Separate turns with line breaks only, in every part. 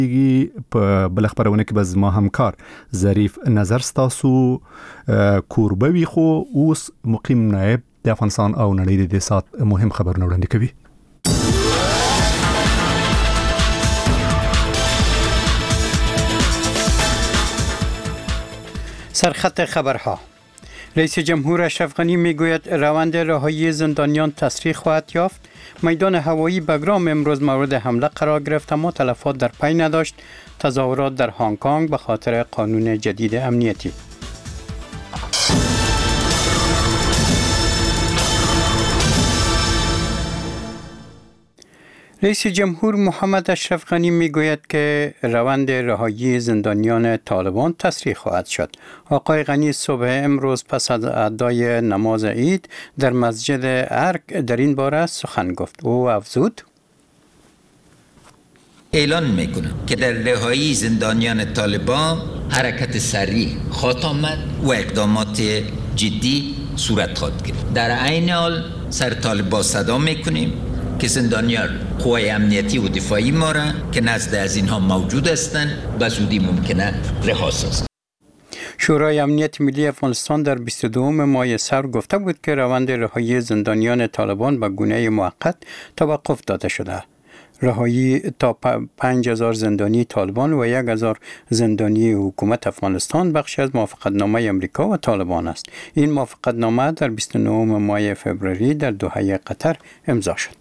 په بل خبرونه کې به زما همکار ظریف نظر ستاسو کوربه وي خو اوس مقیم نائب د افغانستان او نړۍ د سات مهم خبرونه وړاندې کوي.
سرخط خبرها. رئیس جمهور اشرف غنی میگوید روند رهایی زندانیان تسریع خواهد یافت. میدان هوایی بگرام امروز مورد حمله قرار گرفت اما تلفات در پی نداشت. تظاهرات در هنگ کنگ به خاطر قانون جدید امنیتی. رئیس جمهور محمد اشرف غنی میگوید که روند رهایی زندانیان طالبان تسریع خواهد شد. آقای غنی صبح امروز پس از ادای نماز عید در مسجد ارک در این باره سخن گفت. او افزود:
اعلان میکنم که در رهایی زندانیان طالبان حرکت سریع خواهد آمد و اقدامات جدی صورت خواهد گرفت. در عین حال سر طالبان صدا میکنیم که زندانیان قوای امنیتی و دفاعی ما را که نزد از اینها موجود هستند به زودی ممکنه رها سازند.
شورای امنیت ملی افغانستان در 22 ماه سر گفته بود که روند رهایی زندانیان طالبان به گونه موقت توقف داده شده. رهایی تا 5000 زندانی طالبان و 1000 زندانی حکومت افغانستان بخشی از موافقتنامه امریکا و طالبان است. این موافقتنامه در 29 ماه فوریه در دوحه قطر امضا شد.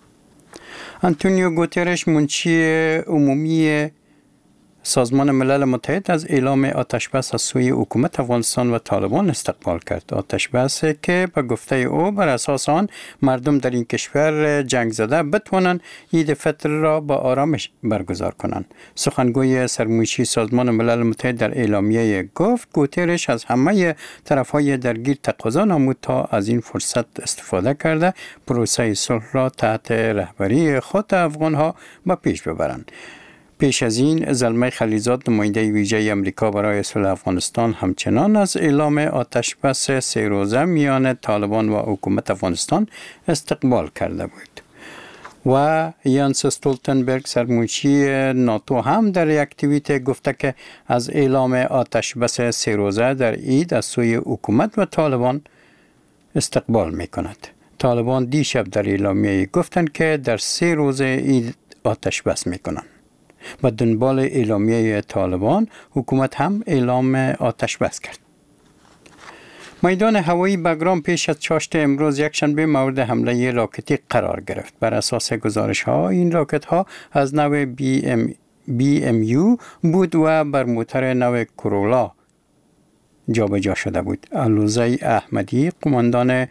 آنتونیو گوترش منشی عمومی سازمان ملل متحد از اعلام آتشبس از سوی حکومت افغانستان و طالبان استقبال کرد. آتشبس که به گفته او بر اساس آن مردم در این کشور جنگ زده بتوانند عید فطر را با آرامش برگزار کنند. سخنگوی سرمنشی سازمان ملل متحد در اعلامیه گفت گوترش از همه طرفهای درگیر تقاضا نمود تا از این فرصت استفاده کرده پروسه صلح را تحت رهبری خود افغانها به پیش ببرند. پیش از این زلمه خلیزاد نماینده ویژه امریکا برای صلح افغانستان همچنان از اعلام آتش بس 3 روزه میان طالبان و حکومت افغانستان استقبال کرده بود. و یانس استولتنبرگ سرمنشی ناتو هم در یک توییت گفته که از اعلام آتش بس 3 روزه در عید از سوی حکومت و طالبان استقبال می کند. طالبان دیشب در اعلامیه گفتند که در 3 روزه عید آتش بس می کنند. با دنبال اعلامیه طالبان حکومت هم اعلام آتش بس کرد. میدان هوایی بگرام پیش از چاشت امروز یکشنبه مورد حمله راکتی قرار گرفت. بر اساس گزارش ها این راکت ها از نوع BMU بود و بر موتور نوع کورولا جابجا شده بود. علوزه احمدی قماندان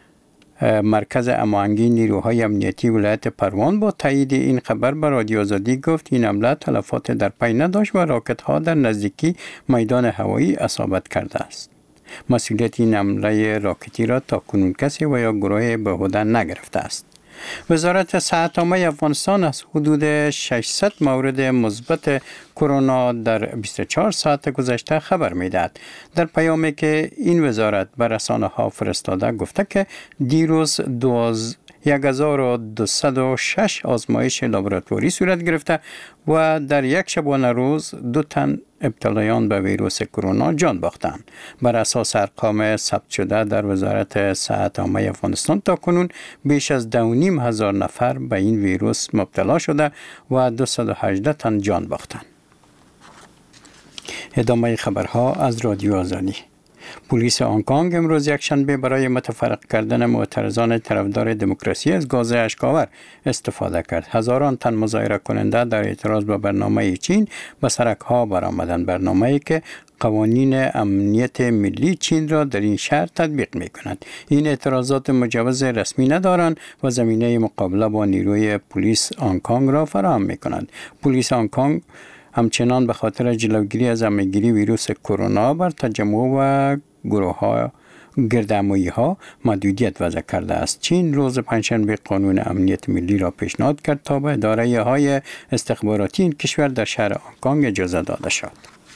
مرکز هماهنگی نیروهای امنیتی ولایت پروان با تایید این خبر به رادیو آزادی گفت این حمله تلفات در پی نداشت و راکت ها در نزدیکی میدان هوایی اصابت کرده است. مسئولیت این حمله راکتی را تا کنون کسی و یا گروه بیهوده نگرفته است. وزارت صحت عامه افغانستان از حدود 600 مورد مثبت کرونا در 24 ساعت گذشته خبر می‌دهد. در پیامی که این وزارت به رسانه‌ها فرستاده گفته که دیروز 1206 آزمایش لابراتواری صورت گرفته و در یک شبانه روز 2 تن ابتلایان به ویروس کرونا جان باختند. بر اساس ارقام ثبت شده در وزارت صحت عامه افغانستان تا کنون بیش از 2,500 نفر به این ویروس مبتلا شده و 218 تن جان باختند. ادامه خبرها از رادیو آزادی. پلیس هنگ کنگ امروز یکشنبه برای متفرق کردن معترضان طرفدار دموکراسی از گاز اشک‌آور استفاده کرد. هزاران تن مظاهره کننده در اعتراض به برنامه چین به سرک‌ها برآمدند. برنامه‌ای که قوانین امنیت ملی چین را در این شهر تطبیق می‌کند. این اعتراضات مجوز رسمی ندارند و زمینه مقابله با نیروی پلیس هنگ کنگ را فراهم می‌کند. پلیس هنگ کنگ همچنان به خاطر جلوگیری از همه‌گیری ویروس کرونا بر تجمع و گروه‌ها گردهمایی‌ها محدودیت وضع کرده است. چین روز پنجشنبه قانون امنیت ملی را پیشنهاد کرد تا به اداره‌های استخباراتی این کشور در شهر هنگ کنگ اجازه داده شد.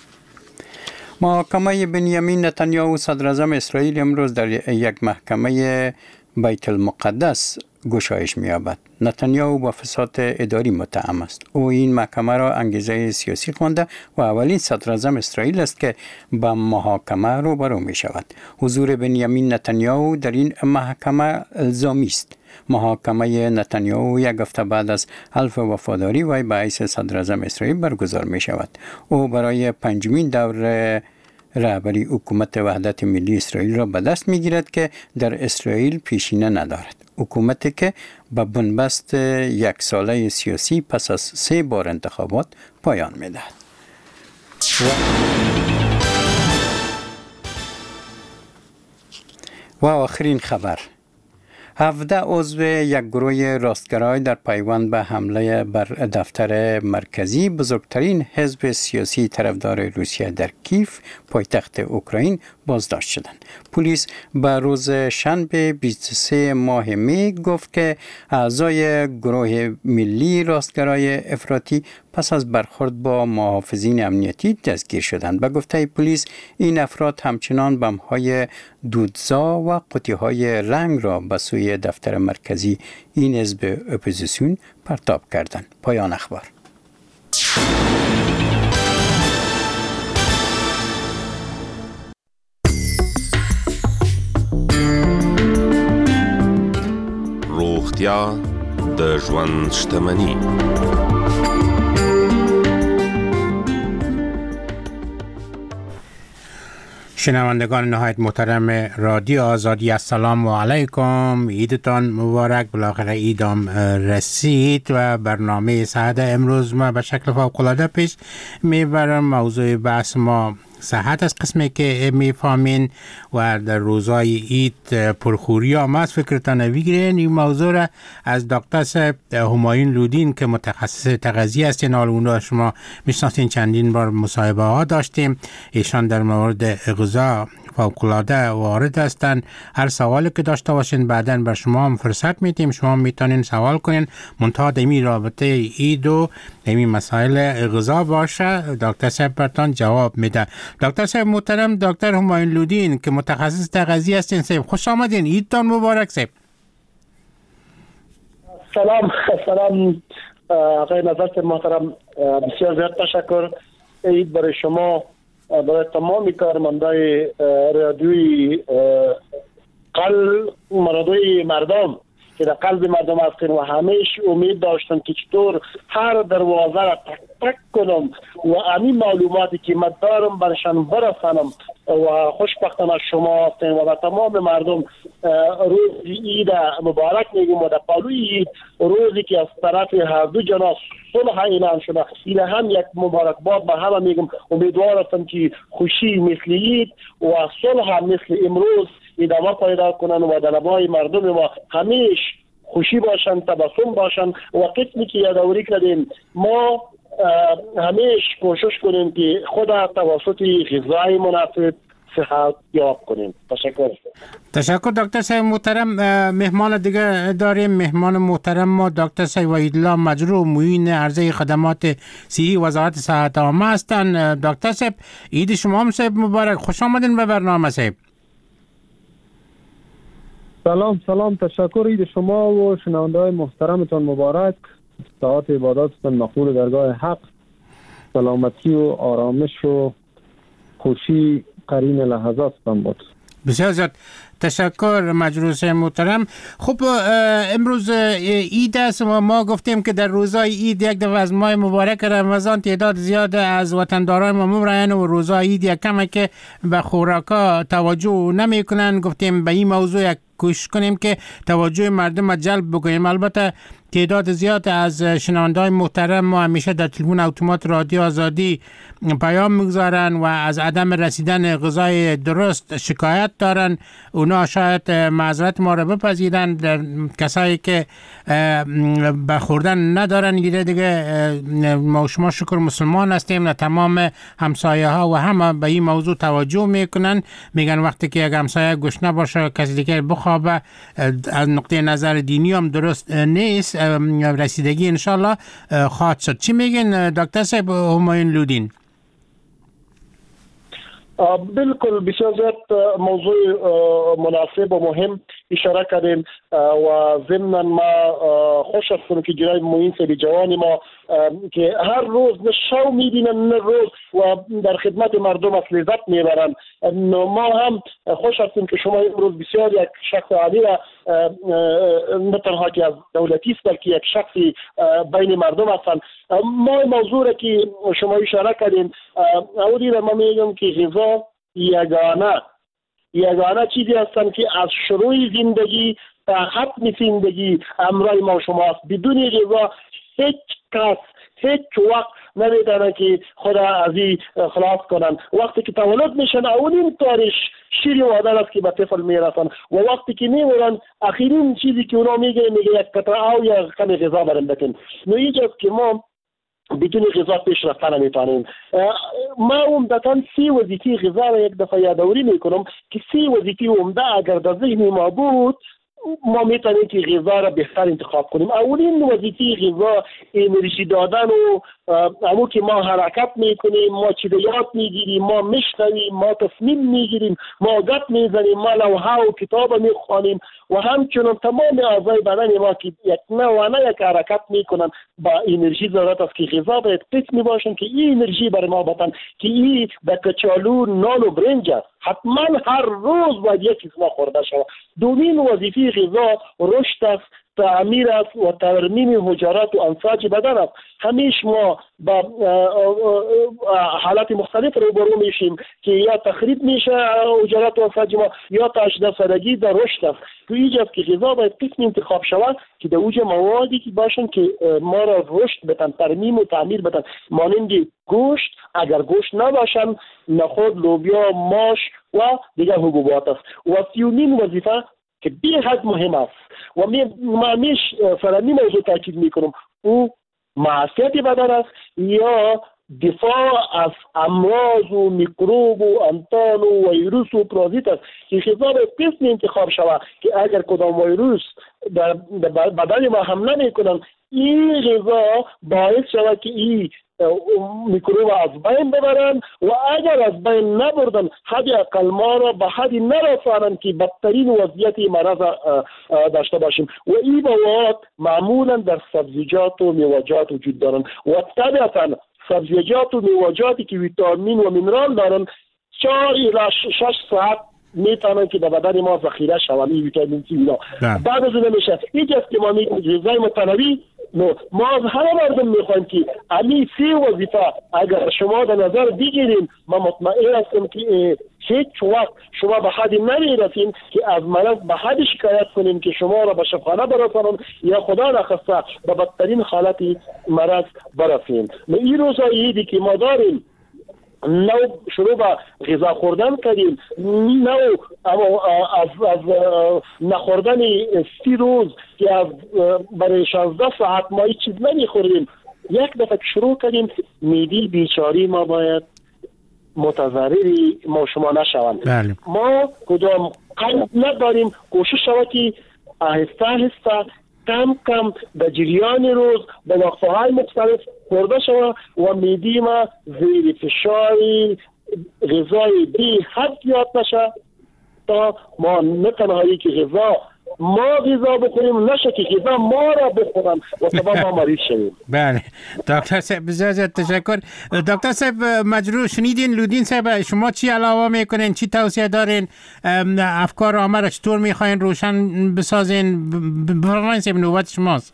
محاکمه بنیامین نتانیاهو صدراعظم اسرائیل امروز در یک محکمه بیت المقدس گشایش می‌یابد. نتانیاهو با فساد اداری متهم است. او این محکمه را انگیزه سیاسی خوانده و اولین صدراعظم اسرائیل است که به محاکمه روبرو می‌شود. حضور بنیامین نتانیاهو در این محکمه الزامی است. محاکمه نتانیاهو یک هفته بعد از حلف وفاداری وی به حیث صدراعظم اسرائیل برگزار می‌شود. او برای پنجمین دوره رهبری حکومت وحدت ملی اسرائیل را به دست می‌گیرد که در اسرائیل پیشینه ندارد. حکومتی که به بنبست یک ساله سیاسی پس از 3 بار انتخابات پایان می‌دهد. و آخرین خبر، 17 عضو یک گروه راستگرای در پیوند به حمله بر دفتر مرکزی بزرگترین حزب سیاسی طرفدار روسیه در کیف پایتخت اوکراین بازداشت شدند. پلیس به روز شنبه 23 ماه می گفت که اعضای گروه ملی راستگرای افراطی پس از برخورد با محافظین امنیتی دستگیر شدند. به گفته پلیس این افراد همچنان بمب‌های دودزا و قطی‌های رنگ را به سوی دفتر مرکزی این حزب اپوزیسیون پرتاب کردند. پایان اخبار.
روغتیا د ژوند شتمني.
شنوندگان نهایت محترم رادیو آزادی، السلام علیکم، عیدتان مبارک. بالاخره عیدم رسید و برنامه ساعت امروز ما به شکل فوق‌العاده پیش میبرم. موضوع بحث ما صحت از قسمی که میفهمین و در روزای عید پرخوری هم از فکرتان بگیرین. این موضوع را از دکتر صاحب همایون لودین که متخصص تغذیه هستین، حال اون را شما میشناسین، چندین بار مصاحبه ها داشتیم. ایشان در مورد غذا فوق‌العاده وارد هستن. هر سوالی که داشته باشین بعداً بر شما هم فرصت میدیم، شما میتونین سوال کنین، منتها دمی رابطه عید و دمی مسائل غذا باشه، دکتر صاحب برتان جواب میده. دکتر صاحب محترم، دکتر همایون لودین که متخصص تغذیه هستین، صاحب خوش آمدین، عیدتان مبارک. صاحب
سلام آقای نظرت محترم، بسیار زیاد تشکر. عید برای شما، برای تمامی کارمندای رادیوی رادیوی مردم که در قلب مردم هستین و همیشه امید داشتم که چطور هر دروازه را تک کنم و همین معلوماتی که من دارم برشان برسانم و خوشبختانه شما هستین و تمام مردم روز عید مبارک میگم و در پالوی عید روزی که از طرف هر دو جناح صلح اعلان شده، این هم یک مبارکباد به همه میگم. امیدوار هستم که خوشی مثل عید و صلح مثل امروز ادامه پیدا کنن و در لبای مردم ما همیشه خوشی باشن، تبسم باشن و قسمی که یادآوری کردیم ما همیشه کوشش کنیم که خود توسط غذای مناسب صحت یاب کنیم.
تشکر دکتر صاحب محترم. مهمان دیگه داریم، مهمان محترم ما دکتر صاحب وحیدالله مجروح، معین عرضه خدمات صحی وزارت صحت عامه هستند. دکتر صاحب عید شما هم صاحب مبارک، خوش آمدین به برنامه صاحب.
سلام، تشکر. عید شما و شنونده‌های محترمتان مبارک. ساعت عباداتتان مقبول درگاه حق، سلامتی و آرامش و خوشی قرین لحظاتتان بود.
بسیار زیاد تشکر مجروح محترم. خب امروز عید است و ما گفتیم که در روزهای عید یک دفعه از ماه مبارک رمضان تعداد زیاد از وطنداران ما مبرین و روزهای عید یک کمه که به خوراکا توجه نمی کنن. گفتیم به این موضوع یک کوشش کنیم که توجه مردم جلب بکنیم. البته تعداد زیاد از شنونده‌های محترم ما همیشه در تلفن اتومات رادیو آزادی پیام میگذارن و از عدم رسیدن غذای درست شکایت دارن. اونا شاید معذرت ما را بپذیرن، کسایی که به خوردن ندارن دیگه ما شما شکر مسلمان هستیم، نه تمام همسایه ها و همه به این موضوع توجه میکنن. میگن وقتی که یک همسایه گشنه باشه کسی دیگه بخوابه، از نقطه نظر دینی هم درست نیست. رسیدگی انشالله خواهد شد. چی میگن دکتر صاحب همایون لودین؟
بالکل بسیار زیاد موضوع مناسب و مهم. اشاره کردیم و ضمن ما خوش است که جناب معین صاحب جوان ما که هر روز نه شو میبینن نه روز و در خدمت مردم از لذت میبرن. ما هم خوش هستیم که شما امروز بسیار یک شخص عالی را نه تنها که از دولتی است بلکه یک شخصی بین مردم هستند. ما موضوع را که شما اشاره کردین اولی را ما میگم که غذا یگانه چیزی هستند که از شروع زندگی تا ختم زندگی همراه ما شماست. بدون غذا هیچ کس هیچ وقت نمیتونه که خود از این خلاص کنن. وقتی که تولد میشن اولین تاریخ شیر و عدل است که به طفل میرسن و وقتی که میمونن آخرین چیزی که اونا میگه یک قطعه او یا کمی غذا برن بکن. نو اینجاست که ما بدون غذا پیش رفتن نمیتونیم. ما عمدتاً 3 وظیفه غذا را یک دفعه یادآوری میکنم که 3 وظیفه عمده اگر در ذهن ما بود ما میتونیم که غذا را بهتر انتخاب کنیم. اولین وظیفه غذا انرژی دادن و همون که ما حرکت میکنیم، ما چیز یاد میگیریم، ما میشنویم، ما تصمیم میگیریم، ما گپ میزنیم، ما لوحه و کتاب میخوانیم و همچنین تمام اعضای بدن ما که یک یک حرکت میکنن با انرژی ضرورت است که غذا باید قسمی باشن که این انرژی برای ما بدن که این به کچالو نان و برنج است. حتما هر روز باید یک چیز ما خورده شود. دومین وظیفه غذا رشد است، تعمیر است و ترمیم حجرات و انساج بدن است. همیشه ما با حالات مختلف روبرو میشیم که یا تخریب میشه حجرات و انساج ما یا تا 18 سالگی در رشد است. تو اینجاست که غذا باید قسم انتخاب شود که در اوج موادی که باشن که ما را رشد بدن، ترمیم و تعمیر بدن، مانند گوشت. اگر گوشت نباشن نخود، لوبیا، ماش و دیگر حبوبات است. و سیومین وظیفه که بی حد مهم است و ما همیش فرمی موضوع تاکید میکنم او معافیت بدن است یا دفاع از امراض و میکروب و انتان و ویروس و پرازیت است که غذا به قسم انتخاب شود که اگر کدام ویروس در بدن ما حمله میکنن این غذا باعث شود که این میکروب از بین ببرن و اگر از بین نبردن حد اقل ما را به حدی نرسانن که بدترین وضعیت مرض داشته باشیم. و این مواد معمولا در سبزیجات و میوه‌جات وجود دارن و طبعا سبزیجات و میوه‌جاتی که ویتامین و مینرال دارن 4 الی 6 ساعت میتونن که در بدن ما ذخیره شوند این ویتامین سی اینا. بعد از اون میشه اینجاست که ما میگیم غذای متنوع. ما از همه مردم میخوایم که همین 3 وظیفه اگر شما در نظر بگیریم ما مطمئن هستم که هیچ وقت شما به حدی نمیرسیم که از مرض به حدی شکایت کنیم که شما را به شفاخانه برسانم یا خدا نخواسته به بدترین حالت مرض برسیم. این روزهای عیدی که ما داریم نو شروع به غذا خوردن کردیم، نو از نخوردن 30 روز که برای 16 ساعت ما هیچ چیز نمیخوریم. یک دفعه شروع کردیم میدی بیچاری ما باید متضرری ما شما نشوند. ما کدام قلب نداریم، کوشش شود که آهسته آهسته کم کم به جریان روز به وقفه‌های مختلف خورده شود و میدی ما زیر فشار غذای بی حد زیاد نشه تا ما نه تنهایی که غذا بخوریم نشه که غذا ما را بخورن و سبب ما مریض شویم.
بله دکتر صاحب بسیار تشکر. دکتر صاحب مجروح شنیدین لودین صاحب شما چی علاوه میکنین، چی توصیه دارین، افکار عامه را چطور میخواین روشن بسازین؟ بفرمایید صاحب نوبت شماست.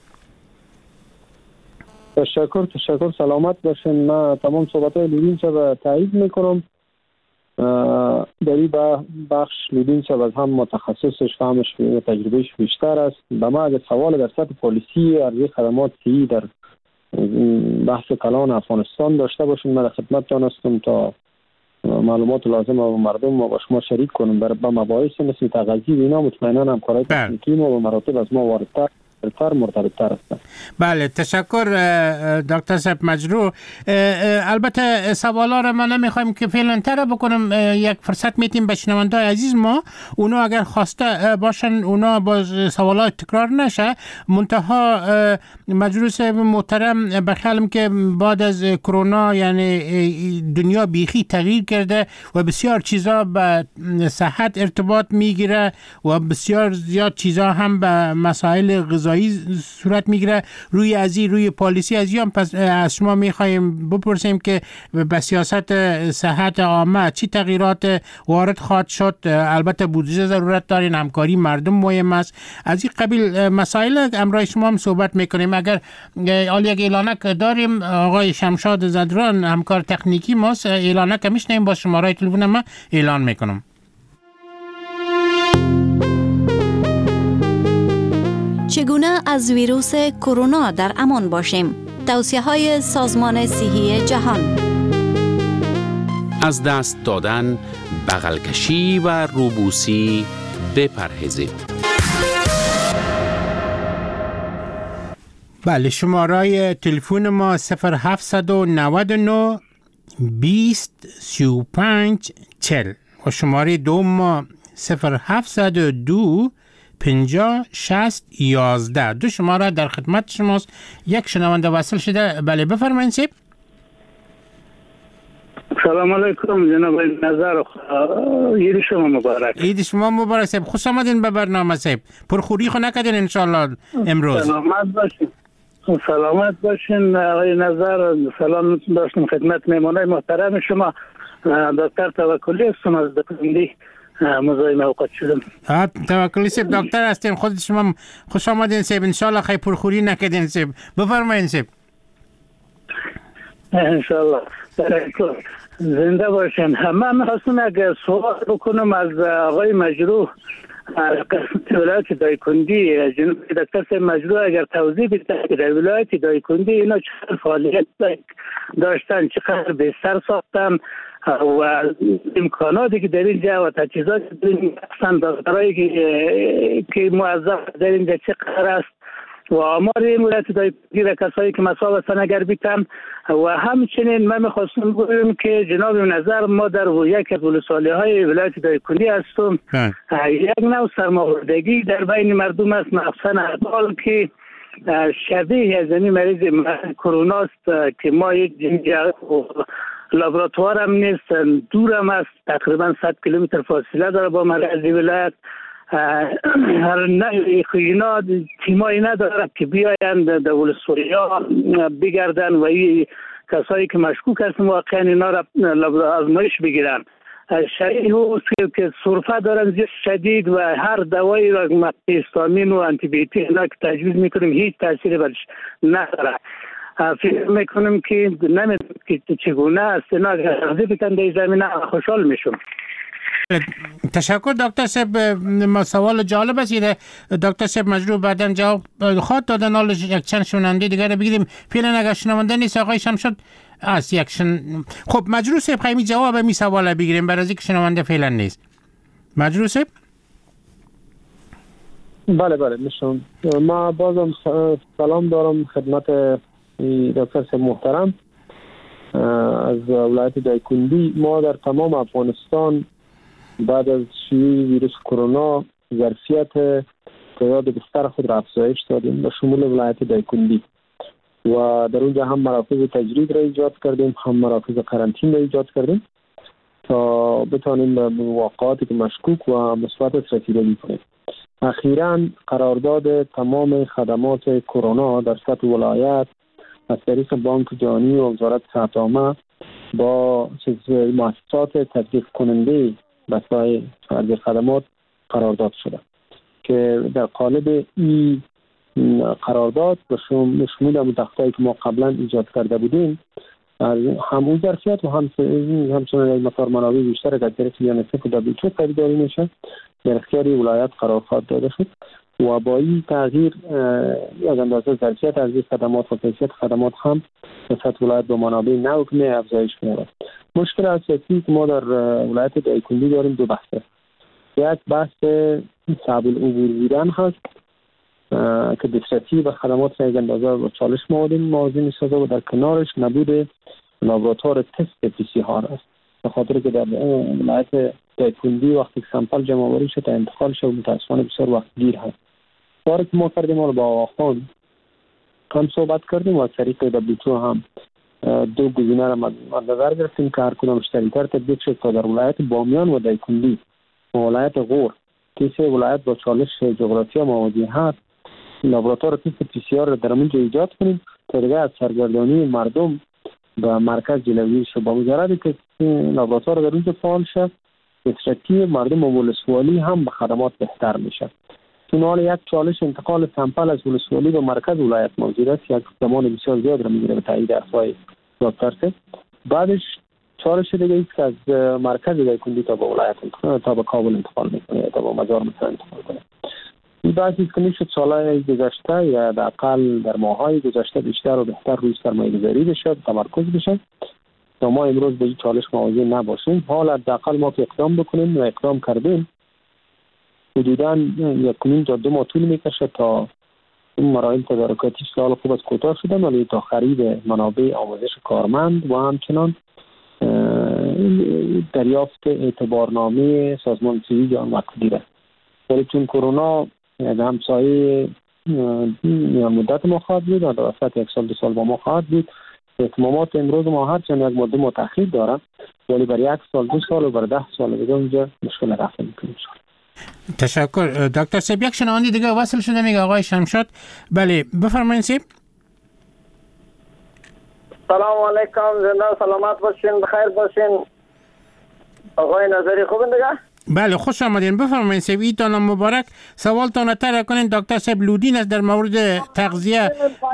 تشکر سلامت باشین. من تمام صحبت‌های لودین صاحب تایید میکنم. در این بخش لودین صاحب از هم متخصصش، فهمش و تجربهش بیشتر است. به ما اگر سوال در سطح پالیسی عرضه خدمات که در بحث کلان افغانستان داشته باشین من در خدمتتان هستم تا معلومات لازم و مردم ما با شما شریک کنم. برای مباحث مثل تغذیه و اینا مطمئنا همکارای تکنیکی ما و مراتب از ما واردتر موثرتر مرتبطتر است.
بله تشکر دکتر صاحب مجروح. البته سوالا را ما نمیخوایم که فعلا تر بکنم، یک فرصت میتیم به شنوندای عزیز ما، اونا اگر خواسته باشن اونا با سوالات تکرار نشه. منتها مجروح صاحب محترم بخیالم که بعد از کرونا یعنی دنیا بیخی تغییر کرده و بسیار چیزا به صحت ارتباط میگیره و بسیار زیاد چیزا هم به مسائل غذایی صورت میگیره. روی پالیسی از پس از شما میخوایم بپرسیم که به سیاست صحت عامه چی تغییرات وارد خواهد شد. البته بودجه ضرورت دارین، همکاری مردم مهم است، از این قبیل مسائل امروز شما هم صحبت میکنیم. اگر یک اعلانک داریم، آقای شمشاد زدران همکار تکنیکی ماست، اعلانک میشنیم با شماره تلفن ما اعلان میکنم.
چگونه از ویروس کرونا در امان باشیم؟ توصیه‌های سازمان صحی جهان.
از دست دادن، بغل کشی و روبوسی بپرهیزید.
بله، شماره تلفن ما 0799 20 35 40 و شماره دوم ما 0702 50 60 11. دو شماره در خدمت شماست. یک شنونده وصل شده. بله بفرمایید سیب.
سلام علیکم جناب نظر، عید شما مبارک.
عید شما مبارک سیب. خوش آمدین به برنامه سیب. پرخوری خو نکردین انشالله امروز.
سلامت باشین آقای نظر. سلام داشتم خدمت مهمانای محترم شما. دکتر توکلی هستم از دپندی مزاحم اوقات شدم.
توکلی سیب دکتر هستین، خود شما خوش آمدین سیب. انشالله خیلی پرخوری نکردین سیب. بفرمایید سیب.
انشالله زنده باشین. من میخواستم اگر سوال بکنم از آقای مجروح قسمت ولایت دایکندی. جناب دکتر مجروح اگر توضیح بده که در ولایت دایکندی اینا چقدر فعالیت داشتن، چقدر بستر ساختن و امکاناتی که در اینجا و تجهیزاتی در اینجا دارایی که موظف در اینجا چقدر است و آمار این ولایت دایکندی و کسایی که مسائل سنگر بیتن. و همچنین من میخواستم بگویم که جناب نظر ما در یک از ولسوالی های ولایت دایکندی هستم. یک نوع سرماخوردگی در بین مردم است، مخصوصا اطفال که شبیه از این مریض کرونا است که ما یک لابراتوار هم نیست، دور هم است، تقریبا 100 کیلومتر فاصله داره با مرکز ولایت. اینا تیمایی نداره که بیایند در ولسوالی ها بگردن و این کسایی که مشکوک هستن واقعا اینا را آزمایش بگیرن. شایع که سرفه دارن زیاد شدید و هر دوایی را هیستامین و آنتی بیوتیک اینا که تجویز میکنیم هیچ تاثیری برش نداره. فکر میکنم که نمیدونم که چگونه است اینا اگر بتن در زمینه خوشحال میشم.
تشکر دکتر صاحب. سوال جالب است. دکتر صاحب مجروح بعداً جواب خواهد دادن. حالا یک چند شنونده دیگر رو بگیریم. فعلا اگر شنونده نیست آقای شمشاد است خب مجروح صاحب خیلی جواب می سوال بگیریم برای اینکه شنونده فعلا نیست. مجروح صاحب.
بله میشم. ما بازم سلام دارم خدمت دکتر صاحب محترم از ولایت دایکندی. ما در تمام افغانستان بعد از شیوع ویروس کرونا ظرفیت تعداد بستر خود را افزایش دادیم به شمول ولایت دایکندی و در اونجا هم مراکز تجرید را ایجاد کردیم، هم مراکز قرنطینه را ایجاد کردیم تا بتانیم به واقعاتی که مشکوک و مثبت رسیدگی کنیم. اخیراً قرارداد تمام خدمات کرونا در سطح ولایت از طریق بانک جهانی و وزارت صحت عامه با مؤسسات تطبیق کننده بسای عرضه خدمات قرارداد شده که در قالب این قرارداد به شمول متخصصی که ما قبلا ایجاد کرده بودیم هم اون ظرفیت و همچنین یک مقدار منابع بیشتر از طریق یونیسف و دبلیو خریداری میشه در اختیار ولایت قرار خواهد داده شد و با این تغییر یک اندازه ظرفیت از این خدمات و کیفیت خدمات هم به سطح ولایت به منابع نو که افزایش می‌یابد. مشکل اساسی که ما در ولایت دایکندی داریم دو بحثه. یک بحث صعب العبور بودن هست که دسترسی به خدمات یک اندازه و چالش موازی می‌سازه و در کنارش نبود لابراتوار تست PCR است. به خاطر که در ولایت دایکنډي وقتی که سامپل جمع آوری شد انتقال شد متاسفانه بسیار وقت گیر هست. کاری که ما کردیم و با آقا هم صحبت کردیم و از طریق WHO هم دو گزینه را مد نظر گرفتیم که هر کدام مشترک‌تر تطبیق شد تا در ولایت بامیان و دایکنډي و ولایت غور که سه ولایت با چالش جغرافیا مواجه هست لابراتوار تست PCR را در اونجا ایجاد کنیم تا دیگه از سرگردانی مردم به مرکز جلوگیری شد. با مجرد که لابراتوار در اونجا فعال شد دسترسی مردم و ولسوالی هم به خدمات بهتر میشه. چون حال یک چالش انتقال سامپل از ولسوالی به مرکز ولایت موجود است، یک زمان بسیار زیاد را میگیره به تایید حرفای دکتر. بعدش چالش دیگه است که از مرکز دایکنډي تا به ولایت تا به کابل انتقال میکنه تا به مزار مثلا انتقال کنه. این بحثی که میشد سالهای گذشته یا حداقل در ماههای گذشته بیشتر و بهتر روی سرمایه‌گذاری بشه، تمرکز بشه تا ما امروز به این چالش مواجه نباشیم. حال حداقل ما که اقدام بکنیم و اقدام کردیم حدوداً 1.5 تا 2 ماه طول میکشه تا این مراحل تدارکاتی سال خوب از کوتاه شدن ولی تا خرید منابع آموزش کارمند و همچنان دریافت اعتبارنامه سازمان سیویل آن وقت دیره. ولی چون کرونا همسایه میان مدت ما خواهد بود و در وسط 1 سال 2 سال با ما خواهد بود، اهتمامات امروز ما هرچند یک مدت متأخر دارم ولی برای 1 سال 2 سال و برای 10 سال دیگه اونجا مشکل رفع میکنیم.
تشکر دکتر صاحب. یک شنونده دیگه وصل شده میگه آقای شمشاد. بله بفرمایید صاحب.
سلام علیکم، زنده سلامت باشین، بخیر باشین. آقای نظری خوبین دیگه؟
بله خوش آمدین. بفرمایید صاحب. ایدان مبارک. سوالتان تر کنین. دکتر صاحب لودین است در مورد تغذیه.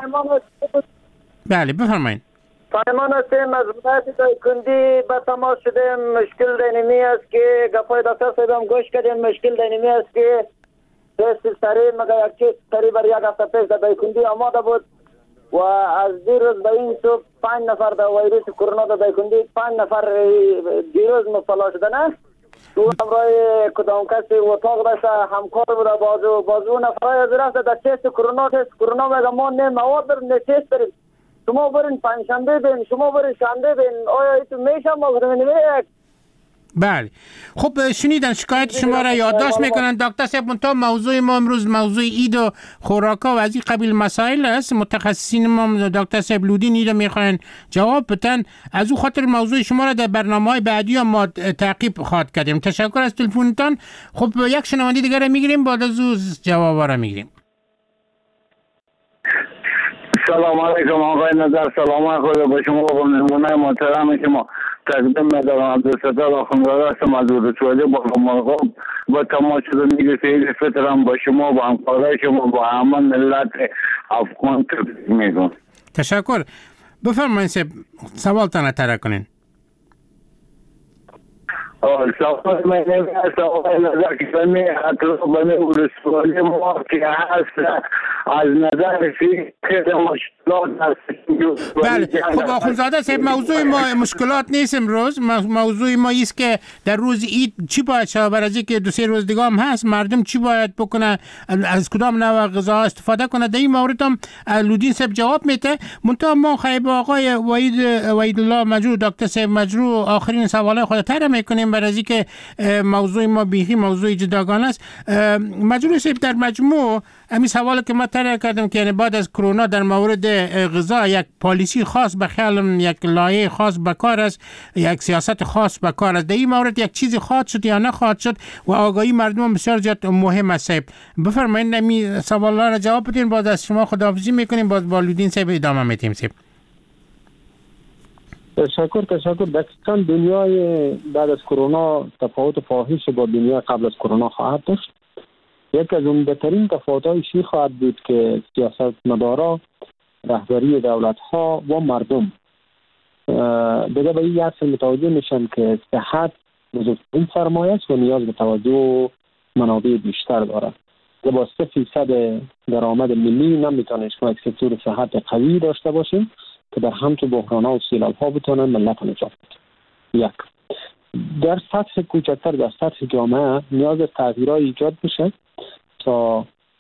بله بفرمایید.
پایمان هستیم از ولایت دایکنډي به تماس شدیم. مشکل دینمی است که گپای دکتر صاحب هم گوش کردیم. مشکل دینمی است که تست سریع مگه یک چیز تقریبا 1 هفته پیش در دایکنډي آماده بود و از دیروز به این سو 5 نفر در ویروس کرونا در دایکنډي 5 نفر دیروز مبتلا شدن. تو همراه کدام کسی اتاق داشته همکار بوده بازو نفرای از رفته در تست کرونا مگه ما نه مواد داریم نه تست داریم. شما برین پنجشنبه بین، شما برین شنبه بین، آیا ایتو میشه ما گفتم یک.
بله خب شنیدن شکایت شما را یادداشت میکنن دکتر صاحب. منتها موضوع ما امروز موضوع عید و خوراکا و از این قبیل مسائل است. متخصصین ما دکتر صاحب لودین ایده میخواین جواب بدن. از او خاطر موضوع شما را در برنامه‌های بعدی هم ما تعقیب خواهد کردیم. تشکر از تلفنتان. خب یک شنونده دیگه را میگیریم بعد از او جواب را میگیریم.
سلام علیکم آقای نظر، سلام خدا با شما و مهمانای محترمی که ما تقدیم می‌دارم. عبدالستار آخوندزاده هستم از ولسوالی بالامرغاب. با تماس شده میگه عید فطرم با شما با همکارای شما با همه ملت افغان تبریک میگم.
تشکر. بفرمایید سوالتان تر کنین.
سوال من است آقای نظر که بمی اطلابانی ولسوالی ما که هست از نظر فکر مشکلات هست.
بله خب آخوندزاده صاحب موضوع ما مشکلات نیست امروز. موضوع ما است که در روز عید چی باید شود برای از که 2-3 روز دیگه هم هست مردم چی باید بکنه از کدام نوع غذا استفاده کنه. در این مورد هم لودین صاحب جواب میده. منتها ما خیلی با آقای وحید الله مجروح دکتر صاحب مجروح آخرین سوالای خود طرح میکنیم برای از که موضوع ما بیخی موضوع جداگانه است. مجروح صاحب در مجموع همین سوالی که ما طرح کردم که یعنی بعد از کرونا در مورد غذا یک پالیسی خاص به خیال یک لایحه خاص به کار است، یک سیاست خاص به کار است. در این مورد یک چیزی خواهد شد یا نخواهد شد و آگاهی مردم بسیار زیاد مهم است. بفرمایید همین سوالا را جواب بدین. بعد از شما خداحافظی میکنیم. باز با لودین صاحب ادامه میدیم.
تشکر. دقیقاً دنیای بعد از کرونا تفاوت فاحش با دنیا قبل از کرونا خواهد داشت. یک از عمده‌ترین تفاوت‌های چی خواهد بود که سیاستمدارا، رهبری دولت‌ها و مردم دیگه به این اصل متوجه میشن که صحت بزرگترین سرمایه است و نیاز به توجه و منابع بیشتر داره. که با 3% درآمد ملی نمیتونه شما یک سکتور صحت قوی داشته باشیم که در همچو بحران‌ها و سیلاب‌ها بتونن ملت نجات بده. یک در سطح کوچکتر در سطح جامعه نیاز تغییرات ایجاد بشه تا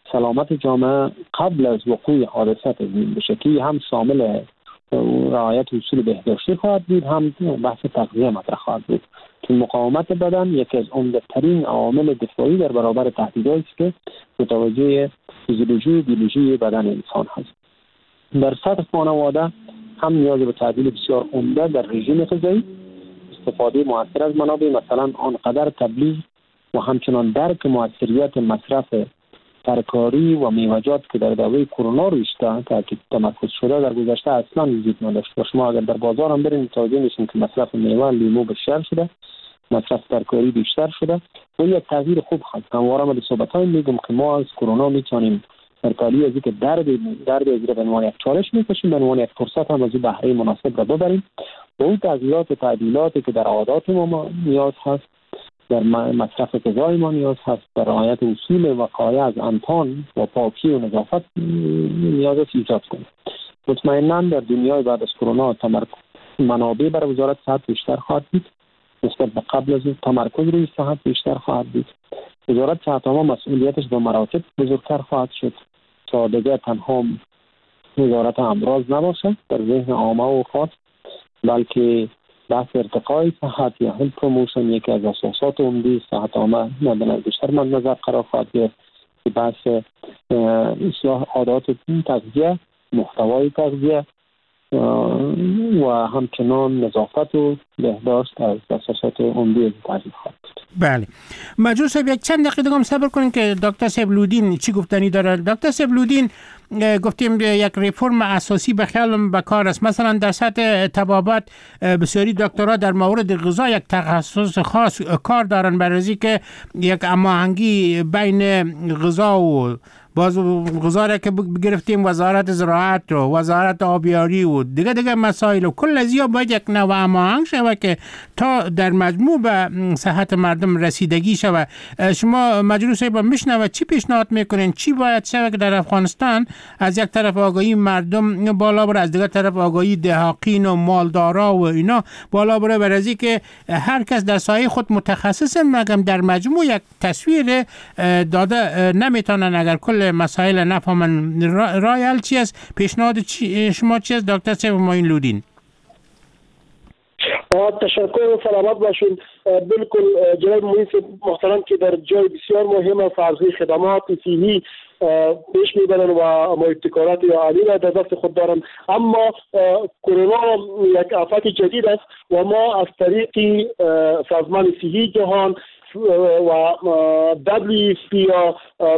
سلامت جامعه قبل از وقوع حادثه تضمین بشه که هم شامل رعایت اصول بهداشتی خواهد بود، هم بحث تغذیه مطرح خواهد بود. که مقاومت بدن یکی از عمده‌ترین عوامل دفاعی در برابر تهدیداتی است که متوجه فیزیولوژی و بیولوژی بدن انسان هست. در سطح خانواده هم نیاز به تعدیل بسیار عمده در رژیم غذایی، استفاده مؤثر از منابع، مثلا آنقدر تبلیغ و همچنان درک موثریت مصرف ترکاری و میوه‌جات که در دوره کرونا رشته تاکید تمرکز شده در گذشته اصلا وجود نداشت. و شما اگر در بازار هم برید متوجه میشین که مصرف میوه لیمو بیشتر شده، مصرف ترکاری بیشتر شده و یک تغییر خوب هست. همواره ما به صحبت‌های میگم که ما از کرونا میتونیم در پالی از اینکه درد از به عنوان یک چالش میکشیم، به عنوان یک فرصت هم از این بهره مناسب را ببریم و اون تغییرات و تعدیلاتی که در عادات ما نیاز هست، در مصرف غذای ما نیاز هست، در رعایت اصول وقایع از امکان و پاکی و نظافت نیاز است ایجاد کنیم. مطمئناً در دنیای بعد از کرونا منابع برای وزارت صحت بیشتر خواهد بود، نسبت به قبل از تمرکز روی صحت بیشتر خواهد بود. وزارت صحت ما مسئولیتش به مراتب بزرگتر خواهد شد تا دیگر تنها وزارت امراض نباشه در ذهن عامه و خاص، بلکه بحث ارتقای صحت یا هلت پروموشن یکی از اساسات عمده صحت عامه مد بیشتر مد نظر قرار خواهد گرفت که بحث اصلاح عادات تغذیه، محتوای تغذیه و همچنان نظافت و بهداشت از اساسات عمده تعریف خواهد بود.
بله مجروح صاحب یک چند دقیقه هم صبر کنین که دکتر صاحب لودین چی گفتنی داره. دکتر صاحب لودین گفتیم یک ریفرم اساسی به خیال به کار است. مثلا در سطح طبابت بسیاری دکترها در مورد غذا یک تخصص خاص کار دارن برای که یک هماهنگی بین غذا و باز غذا که گرفتیم وزارت زراعت و وزارت آبیاری و دیگه مسائل و کل از باید یک نوع هماهنگ شود که تا در مجموع به صحت مردم رسیدگی شود. شما مجروح صاحب میشنوید چی پیشنهاد میکنین چی باید شود که در افغانستان از یک طرف آگاهی مردم بالا بره، از دیگر طرف آگاهی دهقان و مالدارا و اینا بالا بره، برای که هر کس در سایه خود متخصص مگم در مجموع یک تصویر داده نمیتونن اگر کل مسائل نفهمن. رای حل چی است؟ پیشنهاد شما چی است دکتر صاحب معین لودین؟
تشکر و سلامت باشین. بالکل جناب معین محترم که در جای بسیار مهم از فرضی خدمات صحی پیش میبرن و ما ابتکارات عالی را در دست خود دارن، اما کرونا یک آفت جدید است و ما از طریق سازمان صحی جهان و WFP یا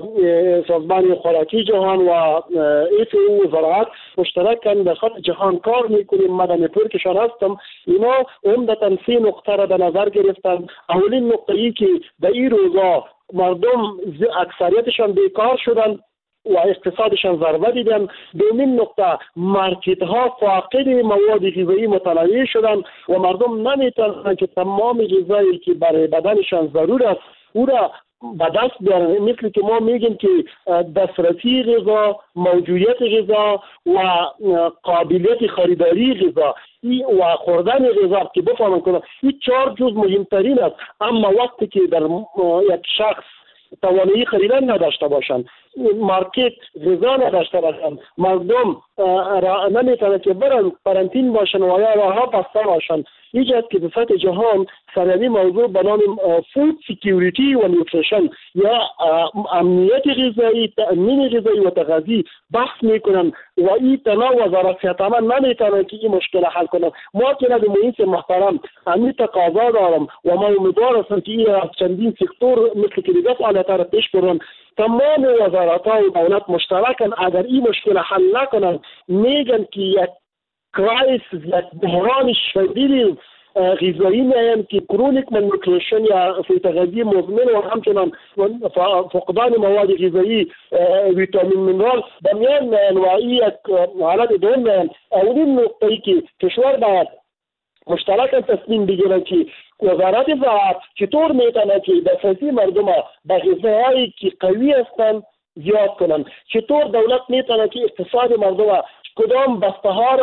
سازمان خوراکی جهان و FAO وزارت مشترکاً در خط جهان کار میکنیم. من در نتورکشان هستم. اینا عمدتاً 3 نقطه را در نظر گرفتن. اولین نقطه ای که در این روزا مردم اکثریتشان بیکار شدن و اقتصادشان ضربه دیدن. دومین نقطه مارکت ها فاقد مواد غذایی متنوع شدن و مردم نمیتونن که تمام غذایی که برای بدنشان ضرور است او را به دست بیارن. مثل که ما میگیم که دسترسی غذا، موجودیت غذا و قابلیت خریداری غذا و خوردن غذا که بفهمن کنن این 4 جز مهمترین است. اما وقتی که در یک شخص توانایی خریدن نداشته باشند، مارکت غذا نداشته باشند، مردم نمیتونن که برن قرنطین باشن و یا راهها بسته باشن. ایجاد که به سطح جهان سریع موضوع به نام فود سکیوریتی و نیوتریشن یا امنیت غذایی، تامین غذایی و تغذیه بحث میکنن و این تنها وزارت صحت عامه نمیتونه که این مشکل حل کنه. ما که از محیط محترم همین تقاضا دارم و ما امیدوار هستم که این از چندین سکتور مثل که دیگه فعالیت‌ها را پیش برن. تمام وزارت‌ها و دولت مشترکاً اگر این مشکل حل نکنن میگن که یک کرایس، یک بحران شدید غذایی میایم که کرونیک مالنوتریشن یا تغذیه مزمن و همچنان فقدان مواد غذایی، ویتامین منرال دمیان میان و این یک حالت دوم میان. اولین نقطه‌ای که کشور باید مشترکاً تصمیم بگیرن که وزارت زراعت چطور میتونه که دسترسی مردم به غذاهایی که قوی هستند زیاد کنن، چطور دولت میتونه که اقتصاد مردم کدام بسته ها را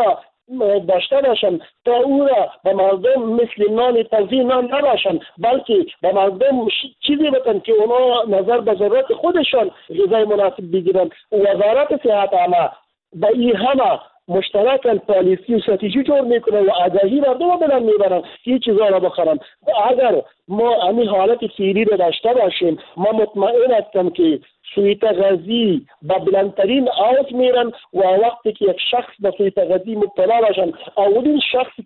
داشته باشن تا او را به مردم مثل نان تازه نان نباشن، بلکه به مردم چیزی بتن که اونا نظر به ضرورت خودشان غذای مناسب بگیرن. وزارت صحت عامه به این همه مشترکاً پالیسی و استراتژی جور میکنن و آگاهی مردم رو بلند میبرن که این چیزها را بخورن. اگر ما همین حالت فعلی را داشته باشیم، ما مطمئن هستم که سویت غذی با بلندترین آواز میرن و وقتی که یک شخص به سویت غذی مبتلا باشن، اولین شخصی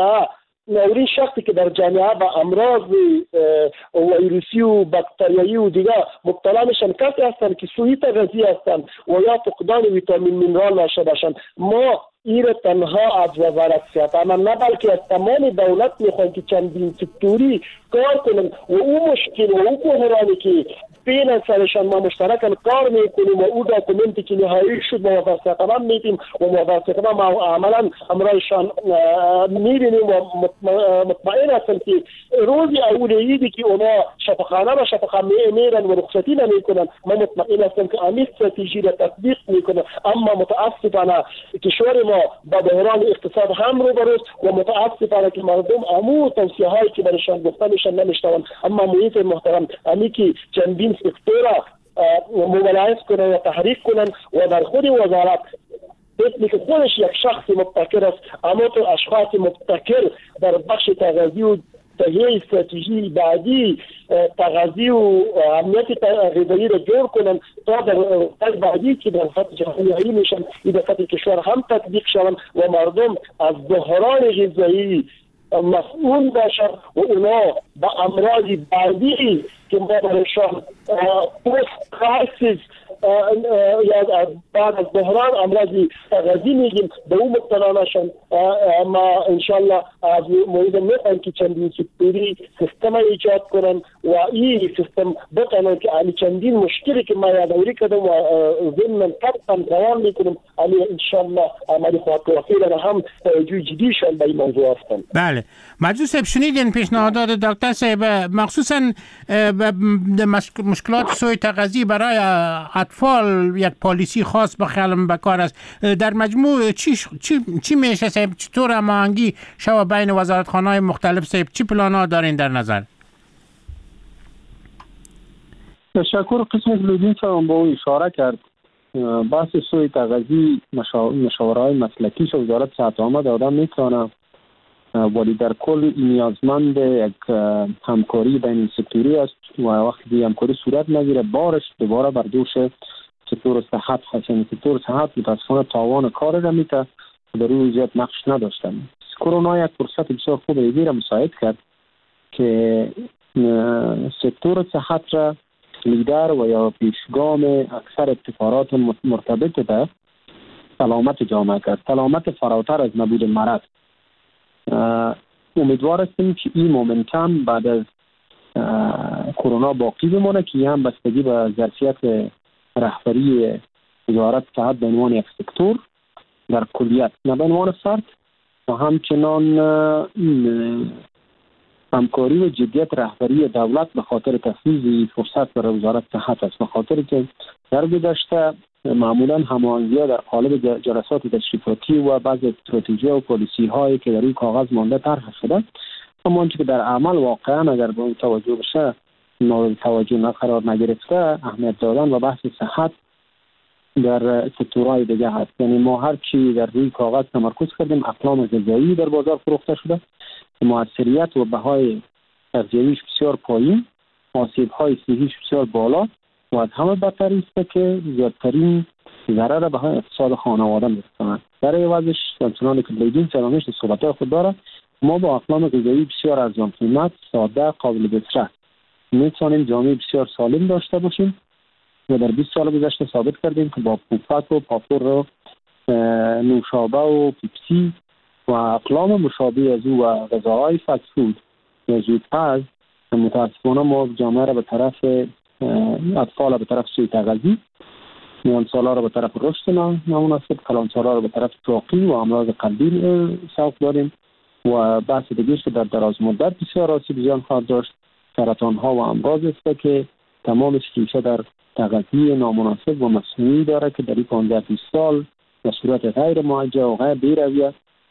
که در جامعه با امراض ویروسی و باکتریایی و دیگه مبتلا میشن کسی هستن که سویت غذی هستن و یا فقدان ویتامین مینرال داشته باشن. ما این تنها از وزارت صحت عامه نه بلکه از تمام دولت میخوایم که چندین سکتوری کار کنن و او مشکل و او بحرانی که بین سرشان ما مشترکاً کار میکنیم و او داکومنتی که نهایی شد ما وزارت صحت عامه میتیم و وزارت صحت عامه عملا امرایشان میبینیم و مطمئن هستم که روزی اول عیدی که اونا شفاخانه و شفاخانه میرن و رخصتی نمیکنن، ما مطمئن هستم که امی استراتژی را تطبیق میکنن. اما متاسفانه کشور ما با بحران اقتصاد هم روبروست و متاسفانه که مردم امو توصیه هایی که برشان گفته میشن نمیشنون. اما محیط محترم امی که چندین سکتور مبلغ کنن و تحریک کنن و در خود وزارت بدونی که خودش یک شخص مبتکر است، اما تو اشخاص مبتکر در بخش تغذیه و تهیه استراتژی بعدی تغذیه و امنیت غذایی را جور کنن تا در بعدی که در سطح جمهوری میشن این در سطح کشور هم تطبیق شون و مردم از بحران غذایی مسئول باشن و اونا با امراض بعدی که ما برشان پست کرایسیس یا بعد از بحران امراضی غذایی میگیم به اون مبتلا نشن. ما انشالله از مورد میخوایم که چندین سکتوری سیستم ایجاد کنن و این سیستم بتونن که علی چندین مشکلی که ما یادآوری کردم و ضمن طبقا دوام میکنم علی انشالله عملی خواهد و فعلا هم توجه جدیشان به این موضوع هستن.
بله مجلس صاحب شنیدین پیشنهادات دکتر صاحب، مخصوصا مشکلات سوء تغذیه برای اطفال یک پالیسی خاص بخیالم بکار است. در مجموع چی میشه صاحب؟ چطور هماهنگی شو بین وزارتخانه‌های مختلف صاحب؟ چی پلانا دارین در نظر؟
تشکر. قسم لودین صاحب با اشاره کرد بحث سوء تغذیه مشاورهای مسلکیش وزارت صحت عامه دادن میتونه، ولی در کل نیازمند یک همکاری بین سکتوری است و وقتی همکاری صورت نگیره بارش دوباره بر دوش سکتور صحت هست. یعنی سکتور صحت متاسفانه تاوان کار را میته در روی زیاد نقش نداشتن. کرونا یک فرصت بسیار خوب ایدی را مساعد کرد که سکتور صحت را لیدر و یا پیشگام اکثر ابتکارات مرتبط به سلامت جامعه کرد، سلامت فراتر از نبود مرض. امیدوار هستیم که این مومنتم بعد از کرونا باقی بمانه که هم بستگی به ظرفیت رهبری وزارت صحت به عنوان یک سکتور در کلیت نه به عنوان فرد و همچنان همکاری و جدیت رهبری دولت به خاطر تفویض فرصت برای وزارت صحت است، به خاطر که در گذشته معمولا هماهنگی‌ها در قالب جلسات تشریفاتی و بعض استراتژی و پالیسی هایی که در این کاغذ مانده طرح شده، اما آنچه که در عمل واقعا اگر به اون توجه بشه مورد توجه قرار نگرفته اهمیت دادن و بحث صحت در سکتورهای دیگه هست. یعنی ما هر چی در روی کاغذ تمرکز کردیم، اقلام غذایی در بازار فروخته شده، موثریت و بهای تغذیه‌ایش بسیار پایین، آسیب‌های صحیش بسیار بالا و از همه بدتر است که زیادترین ضرر به اقتصاد خانواده می‌رساند. در عوضش همچنان که لیدین سرامیش صحبت‌های خود داره، ما با اقلام غذایی بسیار ارزان قیمت، ساده، قابل دسترس می‌توانیم جامعه بسیار سالم داشته باشیم و در 20 سال گذشته ثابت کردیم که با پوپک و پاپور و نوشابه و پیپسی و اقلام مشابه از او و غذاهای فست فود یا زودپز متاسفانه ما جامعه را به طرف اطفال به طرف سوء تغذیه، میانسالا را به طرف رشد نامناسب، کلانسالا را به طرف چاقی و امراض قلبی سوق داریم و بحث دیگه که در دراز مدت بسیار آسیب زیان خواهد داشت. سرطان ها و امراض است که تمامش ریشه در تغذیه نامناسب و مصنوعی داره که در این 15 سال به صورت غیر موجه و غیر بی‌رویه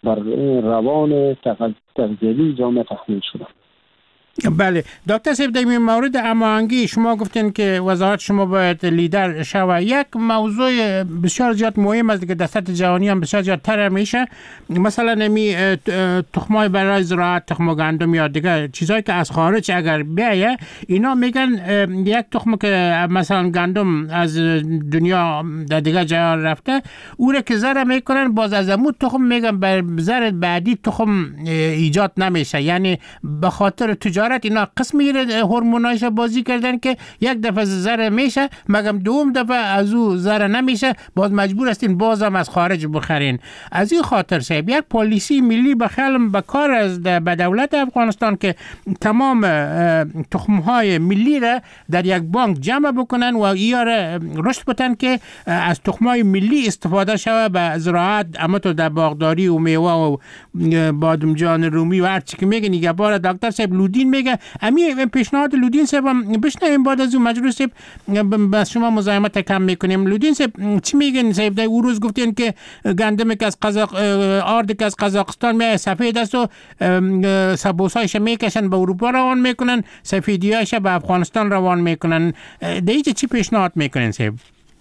بر روان تغذیوی جامعه تحمیل شده.
بله دکتر صاحب، در این مورد هماهنگی شما گفتین که وزارت شما باید لیدر شود. یک موضوع بسیار زیاد مهم است که در سطح جهانی هم بسیار زیاد تر میشه، مثلا نمی تخمای برای زراعت، تخم گندم یا دیگه چیزایی که از خارج اگر بیایه، اینا میگن یک تخم که مثلا گندم از دنیا در دیگه جا رفته، او را که زره میکنن، باز از امون تخم میگن بر زره بعدی تخم ایجاد نمیشه. یعنی به خاطر تجارت اینا قسمی هورمونایش بازی کردن که یک دفعه زره میشه، مگم دوم دفعه از او زره نمیشه، باز مجبور هستین بازم از خارج بخرین. از این خاطر صاحب یک پالیسی ملی بخلم به کار از به دولت افغانستان که تمام تخمهای ملی را در یک بانک جمع بکنن و ایاره رشد بدن که از تخمهای ملی استفاده شوه به زراعت، اما تو در باغداری و میوه و بادمجان رومی و هر چی که میگن. یک بار دکتر صاحب لودین میگه، همین پیشنهاد لودین صاحب بشنویم بعد از اون مجلس صاحب بس شما مزاحمت کم میکنیم. لودین صاحب چی میگن صاحب؟ در اون روز گفتین که گندم که از آرد که از قزاقستان میاد سفید است و سبوسایش میکشن به اروپا روان میکنن، سفیدیایش به افغانستان روان میکنن. دیگه چی پیشنهاد میکنین صاحب؟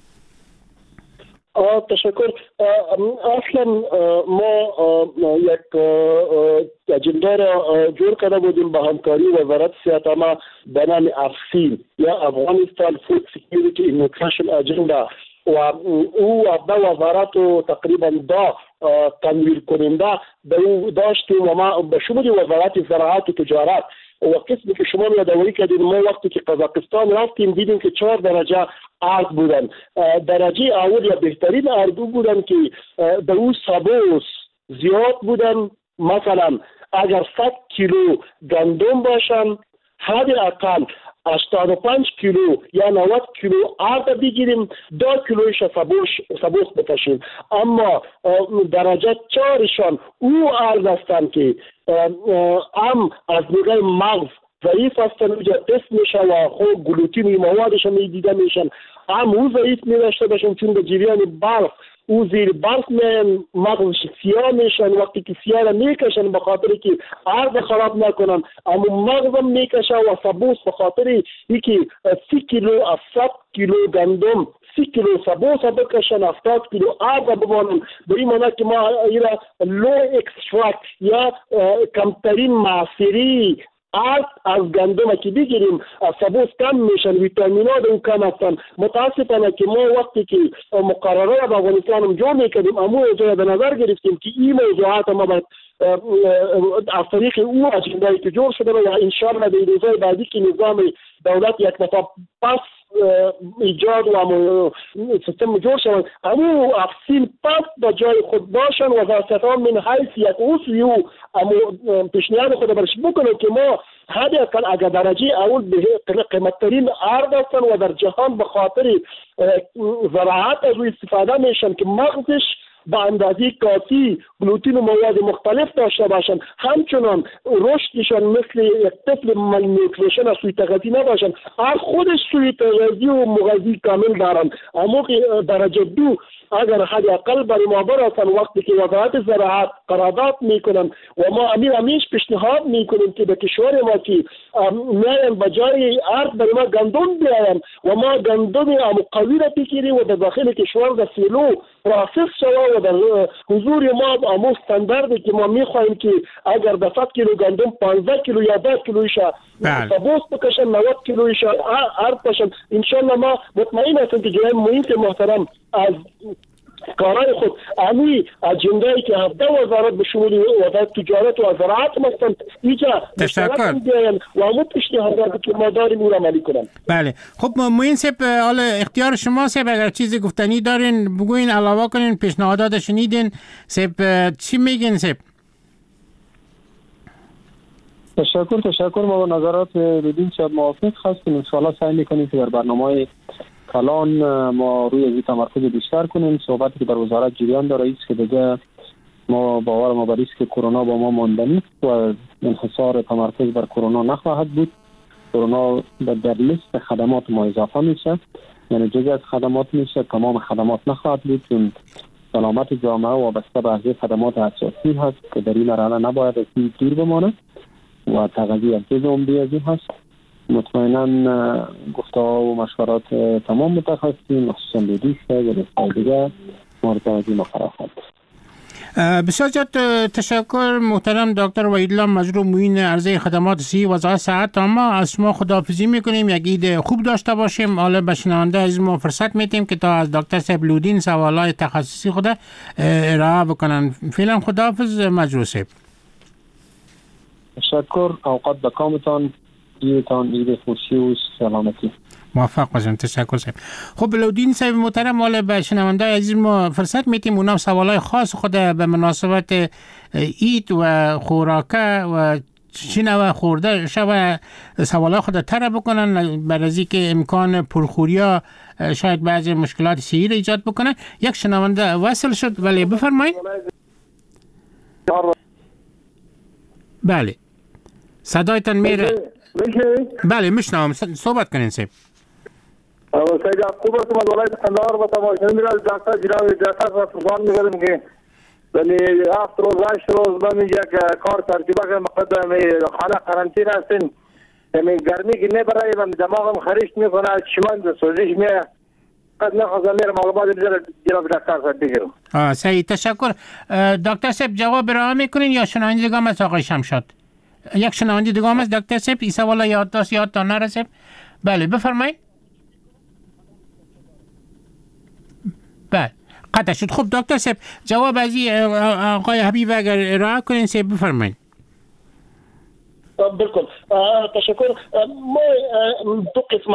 تشکر. اصلا ما یک اجنده را جور کرده بودیم با همکاری وزارت صحت ما به نام افسین یا افغانستان فود سکیوریتی این نیوتریشن اجنده، و او دو وزارت و تقریبا دا تمویل کننده داشتیم و ما به شمول وزارت زراعت و تجارت و قسمی که شما یادآوری کردید، ما وقتی که قزاقستان رفتیم دیدیم که 4 درجه ارد بودن. درجه اول یا بهترین اردو بودن که در او سبوس زیاد بودن. مثلا اگر 100 کیلو گندم باشن، حد اقل 85 کیلو یا 90 کیلو ارد بگیریم، 2 کیلویش سبوس بکشیم. اما درجه 4شان او ارد هستند که هم از نگاه مغز ضعیف هستند، اونجا تست میشه و خود گلوتین موادش هم دیده میشن، هم او ضعیف میداشته باشن چون به جریان برف او زیر برف میان مغزش سیاه میشن. وقتی که سیاه را میکشن به خاطر که ارد خراب نکنن، اما مغزم میکشه و سبوس به خاطر اینکه 30 کیلو از 100 کیلو گندم 30 کیلو سبوس بکشن، 70 کیلو ارد ببانن. به این معنی که ما ایرا لو اکستراکت یا کمترین معصری ارد از گندم که بگیریم، سبوس کم میشن، ویتامینات اون کم هستن. متاسفانه که ما وقتی که مقررات با افغانستان هم جور میکردیم، اما جای به نظر گرفتیم که این موضوعات ما باید از طریق او اجنده‌ای که جور شده و انشاءالله در روزهای بعدی که نظام دولت یک دفعه پس ایجاد و سیستم جور شد، اما افسین پس به جای خود باشن و وزارتان من حیث یک عضوی او اما پیشنهاد خود برش بکنه که ما حداقل اگر درجه اول به قیمتترین ارد هستن و در جهان به خاطر زراعت از او استفاده میشن که مغزش به اندازه کافی گلوتین و مواد مختلف داشته باشن، همچنان رشدشان مثل یک طفل مالنیوتریشن از سوی تغذی نباشن، هر خودش سوی تغذی و مغذی کامل دارن. اما درجه 2 اگر حد اقل برای ما برسن، وقتی که وزارت زراعت قرارداد میکنن و ما همیش پیشنهاد میکنیم که به کشور ما که میایم به جای ارد برای ما گندم بیایم و ما گندم قوی را بگیریم و در داخل کشور در سیلو پروسس شود و در حضور ما امو استانداردی که ما میخواهیم که اگر در 100 کیلو گندم 15 کیلو یا 10 کیلویش سبوس بکشن، 90 کیلویش ارد باشن. انشاءالله ما مطمئن هستیم که جناب محیط محترم از کارهای خود امی اجنده‌ای که 17 وزارت به شمول وزارت تجارت و زراعت هستند اینجا
تشکر
و همون پیشنهاداتی که ما داریم اون عملی کنن.
بله خب معین صاحب، حالا اختیار شما صاحب، اگر چیزی گفتنی دارین بگوین، علاوه کنین، پیشنهادات شنیدین صاحب، چی میگین صاحب؟
تشکر. ما با نظرات لودین صاحب موافق هستیم. ان شاء الله سعی میکنیم که در برنامه کلان ما روی این تمرکز بیشتر کنیم. صحبتی که در وزارت جریان داره است که دیگه ما باور ما بر است که کرونا با ما ماندنی و انحصار تمرکز بر کرونا نخواهد بود. کرونا در لیست خدمات ما اضافه میشه، یعنی جزء از خدمات میشه، تمام خدمات نخواهد بود، چون سلامت جامعه وابسته به حوزه خدمات اساسی هست که در این مرحله نباید از این دور بمانه و تغذیه یک جزء عمده از این هست. مطمئنا گفته‌ها و مشورات تمام متخصصین خصوصا دویست و رسای دیگر مورد توجه ما قرار خواهد.
بسیار زیاد تشکر محترم دکتر وحیدالله مجروح معین عرضه خدمات صحی وزارت صحت. ما از شما خداحافظی میکنیم، یک عید خوب داشته باشیم. حالا به شنونده از ما فرصت میدیم که تا از دکتر صاحب لودین سوالای تخصصی خود ارائه بکنن. فعلا خداحافظ مجروح صاحب.
تشکر، اوقات بکامتان، عیدتان عید خوشی و سلامتی.
موفق باشم. تشکر صاحب. خب لودین صاحب محترم، حالا به شنونده عزیز ما فرصت میتیم اونا سوالای خاص خود به مناسبت عید و خوراکه و چی نوع خورده شوه سوالای خود طرح بکنن برای از اینکه امکان پرخوریا شاید بعضی مشکلات صحی را ایجاد بکنن. یک شنونده وصل شد، ولی بفرمایید. بله صدایتان میره. بله میشنوم، صحبت کنین صاحب.
سید خوب است. من ولایت قندهار با تماشا میرم. دکتر جناب دکتر را فرمان میگم که ولی 7 روز 8 روز من یک کار ترتیب که مقدم خانه قرنطینه هستین، یعنی گرمی که نبره من دماغم خریش میکنه، چشمان سوزش میاد. قد نخواستم میرم معلومات جناب دکتر صاحب بگیرم.
صحیح، تشکر. دکتر صاحب جواب ارائه میکنین یا شنونده دیگه از آقای شمشاد؟ یک شنونده دیگه از دکتر صاحب این سوال یادتان نرسه. بله بفرمایید. بله قطع شد. خب دکتر صاحب جواب از آقای حبیب اگر ارائه کنین صاحب بفرمایید.
بالکل تشکر. ما دو قسم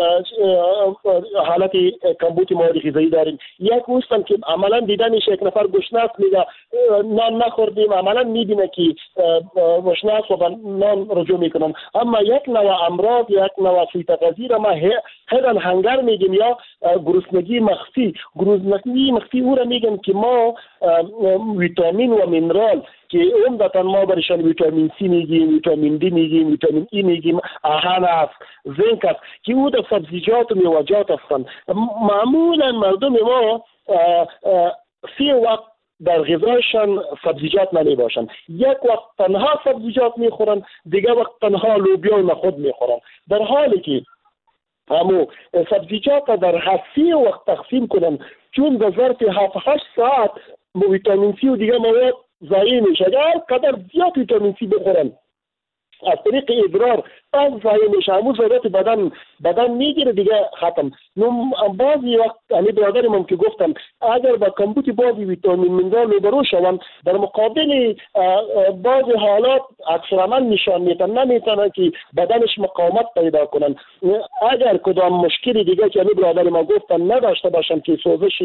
حالت کمبود مواد غذایی داریم. یک هستن که عملا دیده میشه یک نفر گشنه میگه نان نخوردیم، عملا میبینه که گشنه است و به نان رجوع میکنن. اما یک نوع امراض، یک نوع سوء تغذیه را ما هیدن هنگر میگیم یا گرسنگی مخفی. گرسنگی مخفی او را میگن که ما ویتامین و مینرال که عمدتا ما برشان ویتامین سی میگیم، ویتامین دی میگیم، ویتامین ای میگیم، آهن است، زنک است که او در سبزیجات و میوه‌جات هستند. معمولا مردم ما 3 وقت در غذایشان سبزیجات نمی باشند. یک وقت تنها سبزیجات میخورن، دیگه وقت تنها لوبیا و نخود میخورن، در حالی که همو سبزیجات در 3 وقت تقسیم کنن، چون در ظرف 7-8 ساعت ویتامین سی و دیگه مواد ضایع میشه. اگر قدر زیاد ویتامین سی بخورن از طریق ادرار پس ضایع میشه، همون ضرورت بدن میگیره دیگه ختم. بعضی وقت یعنی برادر من که گفتم اگر با کمبود بعضی ویتامین مینرال روبرو شوند، در مقابل بعضی حالات اکثرا نشان میدن نمیتونن که بدنش مقاومت پیدا کنن. اگر کدام مشکلی دیگه که یعنی برادر ما گفتن نداشته باشن که سوزش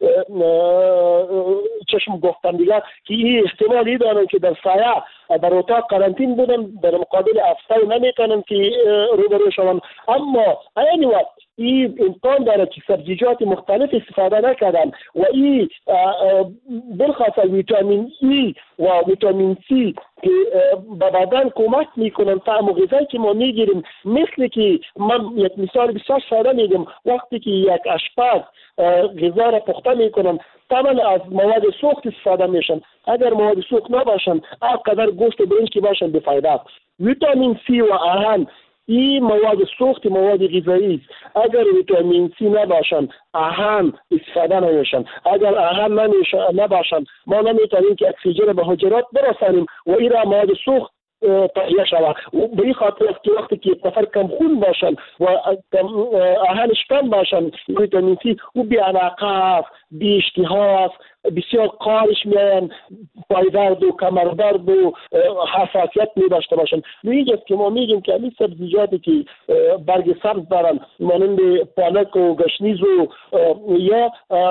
چشم گفتن دیگه که این احتمالی دارن که در سایه در اتاق قرنطین بودن، در مقابل افسای نمیتونن که روبرو شوند. اما این وقت این امکان داره که سبزیجات مختلف استفاده نکردن و این برخاص ویتامین ای و ویتامین سی که به بدن کمک میکنن. طعم و غذایی که ما میگیریم، مثل که من یک مثال بسیار ساده میگم، وقتی که یک آشپز غذا را پخته میکنن طبعا از مواد سوخت استفاده میشن. اگر مواد سوخت نباشن هرقدر گوشت و برنج که باشن بفایده است. ویتامین سی و آهن این مواد سوخت مواد غذایی است. اگر ویتامین سی نباشن آهن استفاده نمیشن. اگر آهن نباشن ما نمیتونیم که اکسیژن به حجرات برسانیم و این را مواد سوخت تهیه شود. به این خاطر است که وقتی که نفر کم خون باشن و آهنش کم باشن ویتامین سی او بی علاقه است، بی اشتها است، بسیار قارش میان، پای درد و کمر درد و حساسیت می داشته باشن. اینجاست که ما میگیم که این سبزیجاتی که برگ سبز دارن مانند پالک و گشنیز و یا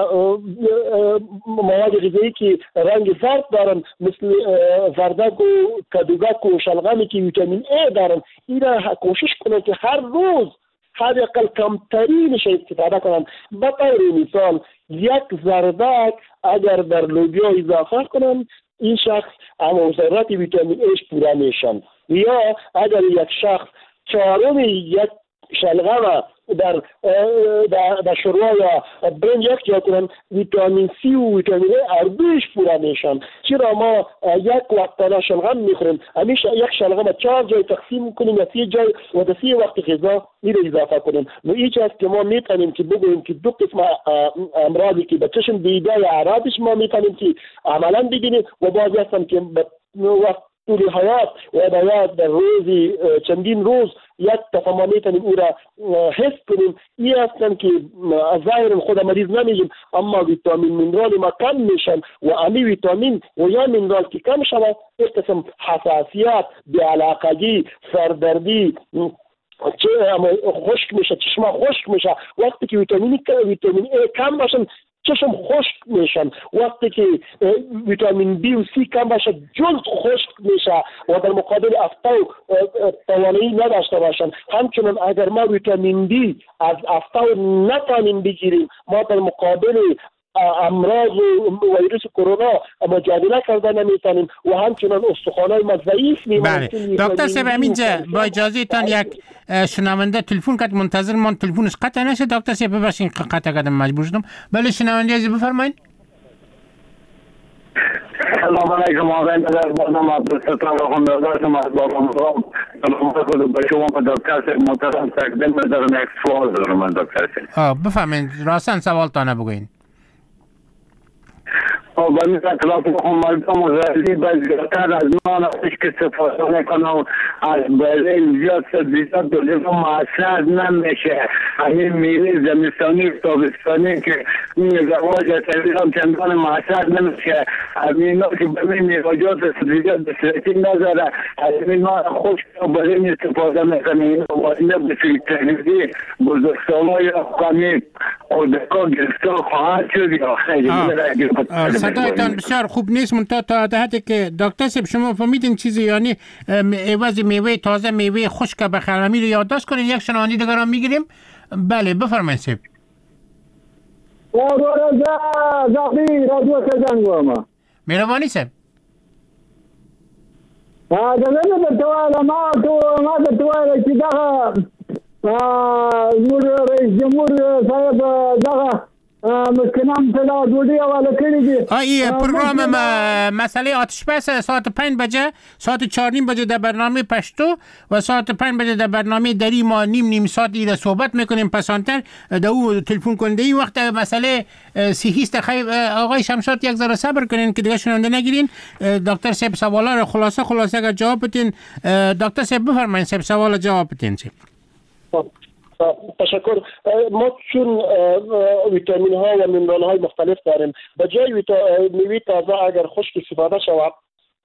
مواد غذایی که رنگ زرد دارن مثل زردک و کدوگک و شلغمی که ویتامین ای دارن، این را کوشش کنن که هر روز حداقل کمترینش استفاده کنن. به طور مثال یک زردک اگر در لوبیا اضافه کنن این شخص اما ضرورت ویتامین ایش پورا میشن. یا اگر یک شخص 1/4 یک شلغم در شوروا یا برنج یک جا کنن، ویتامین سی و ویتامین ای اردوش پورا میشن. چرا ما یک وقت شلغم میخوریم، همیشه یک شلغم 4 جای تقسیم کنیم یا 3 جای و در 3 وقت غذا میره اضافه کنیم. و این چیزی که ما میتونیم که بگوییم که 2 قسم امراضی که به چشم دیده یا عرضش ما میتونیم که عملا ببینیم و بعضی هستن که وقت طول حیات و باید در روزی چندین روز یک دفعه ما میتونیم او را حس کنیم. این هستن که ظاهر خود مریض نمیگیم، اما ویتامین مینرال ما کم میشن و امی ویتامین و یا مینرال که کم شود یک قسم حساسیت، بی‌علاقگی، سردردی، خشک میشه، چشم خشک میشه. وقتی که ویتامین ای کم باشن چشم خشک میشن، وقتی که ویتامین بی و سی کم باشه جلد خشک میشه و در مقابل افتو توانایی نداشته باشن. همچنین اگر ما ویتامین بی از افتو نتانیم بگیریم، ما در مقابل امراض و ویروس کرونا مجادله کرده نمیتونیم و همچنین استخوان‌های ما ضعیف میمونن.
بله دکتر صاحب، اینجا با اجازه تان یک شنونده تلفن کرد، منتظر من تلفنش قطع نشه. دکتر صاحب ببخشید قطع کردم، مجبور شدم. بله شنونده عزیز بفرمایید.
سلام علیکم آقای نظر بازم عبدالستار خاندازم از بابا مقام. سلام خود به شما و دکتر صاحب محترم تقدیم بدارم. یک سوال دارم من دکتر صاحب.
بفرمایید راستن سوال تانه بگوین.
و من اطلاف بخون مردم و غیلی بزرگتر از من هستش که استفاده میکنم از بله زیاد سبزیجات دولیدم معصر نمیشه. همین میوه زمستانی تابستانی که زواج تبیرم چندان معصر نمیشه. همین ها که بمین میواجات سبزیجات بسرعتی نداره، همین ها خوش برای استفاده میکنم. این وارنه به فیلترنیزی بزرگسالای افغانی کودکا گرفتار خواهد شد یا خیلی
صدایتان بسیار خوب نیست، منتها تا حدی که دکتر صاحب شما فهمیدین چیزی، یعنی عوض میوه تازه میوه خشک بخرمی رو یادداشت کنین. یک شنوندی دیگر هم میگیریم. بله بفرمایید صاحب. مهربانی صاحب.
رئیس جمهور صاحب دغه مسکنان صدا دوڑی حواله کړی دي.
پروگرام مسئله آتش بس ساعت 5 بجه، ساعت 4:30 بجه در برنامه پشتو و ساعت 5 بجه در برنامه دری ما نیم ساعت ایره صحبت میکنیم. پسانتر در او تلفن کننده این وقت مسئله صحی است. خیلی آقای شمشاد یک ذره صبر کنین که دیگه شنونده نگیرین. دکتر صاحب سوالا رو خلاصه اگر جواب بدین. دکتر صاحب بفرمایید صاحب سوال جواب بدین.
تشکر. ما چون ویتامین ها و مینرال های مختلف داریم، به جای میوه تازه اگر خشک استفاده شود،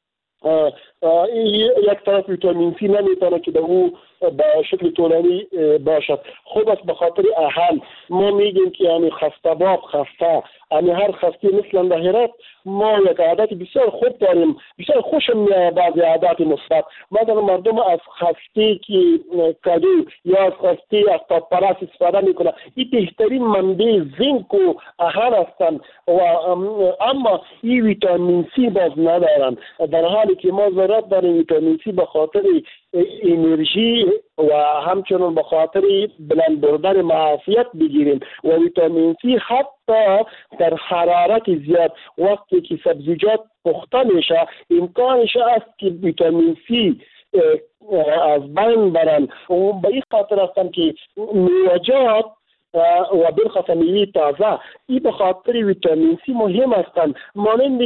یک طرف ویتامین سی نمیتونه که به او به شکل طولانی باشد. خوب است به خاطر اهل ما میگیم که یعنی خسته باب خسته، یعنی هر خسته مثل دهرت ما یک عادت بسیار خوب داریم، بسیار خوشم بعضی عادات مثبت. مثلا مردم از خسته که کدو یا از خسته از پاپراس استفاده میکنه، این بهترین منبع زینک و اهل هستند و اما این ویتامین سی باز ندارن، در حالی که ما ضرورت داریم ویتامین سی به خاطر انرژی و همچنین به خاطر بلند بردن معافیت بگیریم. و ویتامین سی حتی در حرارت زیاد وقتی که سبزیجات پخته میشه امکانش است که ویتامین سی از بین برن و به این خاطر هستم که میوه‌جات و بالخصوص میوه تازه این به خاطر ویتامین سی مهم هستند. مانند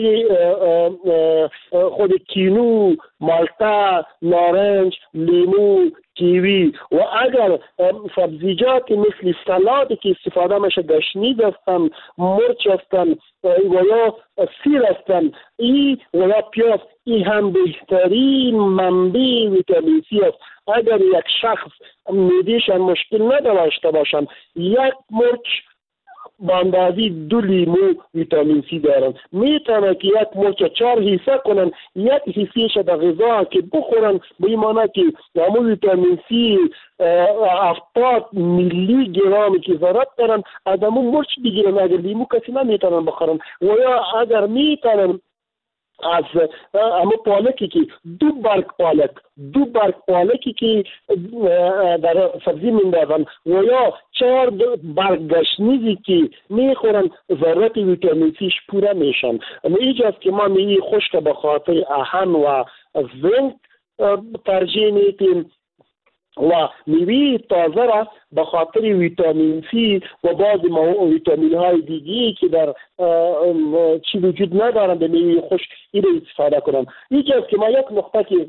خود کینو، مالتا، نارنج، لیمو، کیوی و اگر سبزیجات مثل سالاد که استفاده میشه گشنیز هستن، مرچ هستن و یا سیر هستن و یا پیاز، این هم بهترین منبع ویتامین سی است. اگر یک شخص معده‌شان مشکل نداشته باشند، یک مرچ با اندازه 2 لیمو ویتامین سی دارن، میتونه که یک مرچ 4 حصه کنن، یک حصهش در غذا که بخورن، به این معنی که همون ویتامین سی 70 میلی گرم که ضرورت دارن از همون مرچ بگیرن. اگر لیمو کسی نمیتونن بخورن و یا اگر میتونن از همه پالکی که دو برگ پالکی که در سبزی میندازن و یا 4 برگ گشنیزی که میخورن ذرات ویتامین سیش پوره میشن. اینجاست که ما میوه خشک به خاطر آهن و زنک ترجیح میدیم و میوه تازه را به خاطر ویتامین سی و بعضی ویتامین های دیگی که در چی وجود ندارن به میوه خشک این استفاده کنم. یکی از که ما یک نقطه که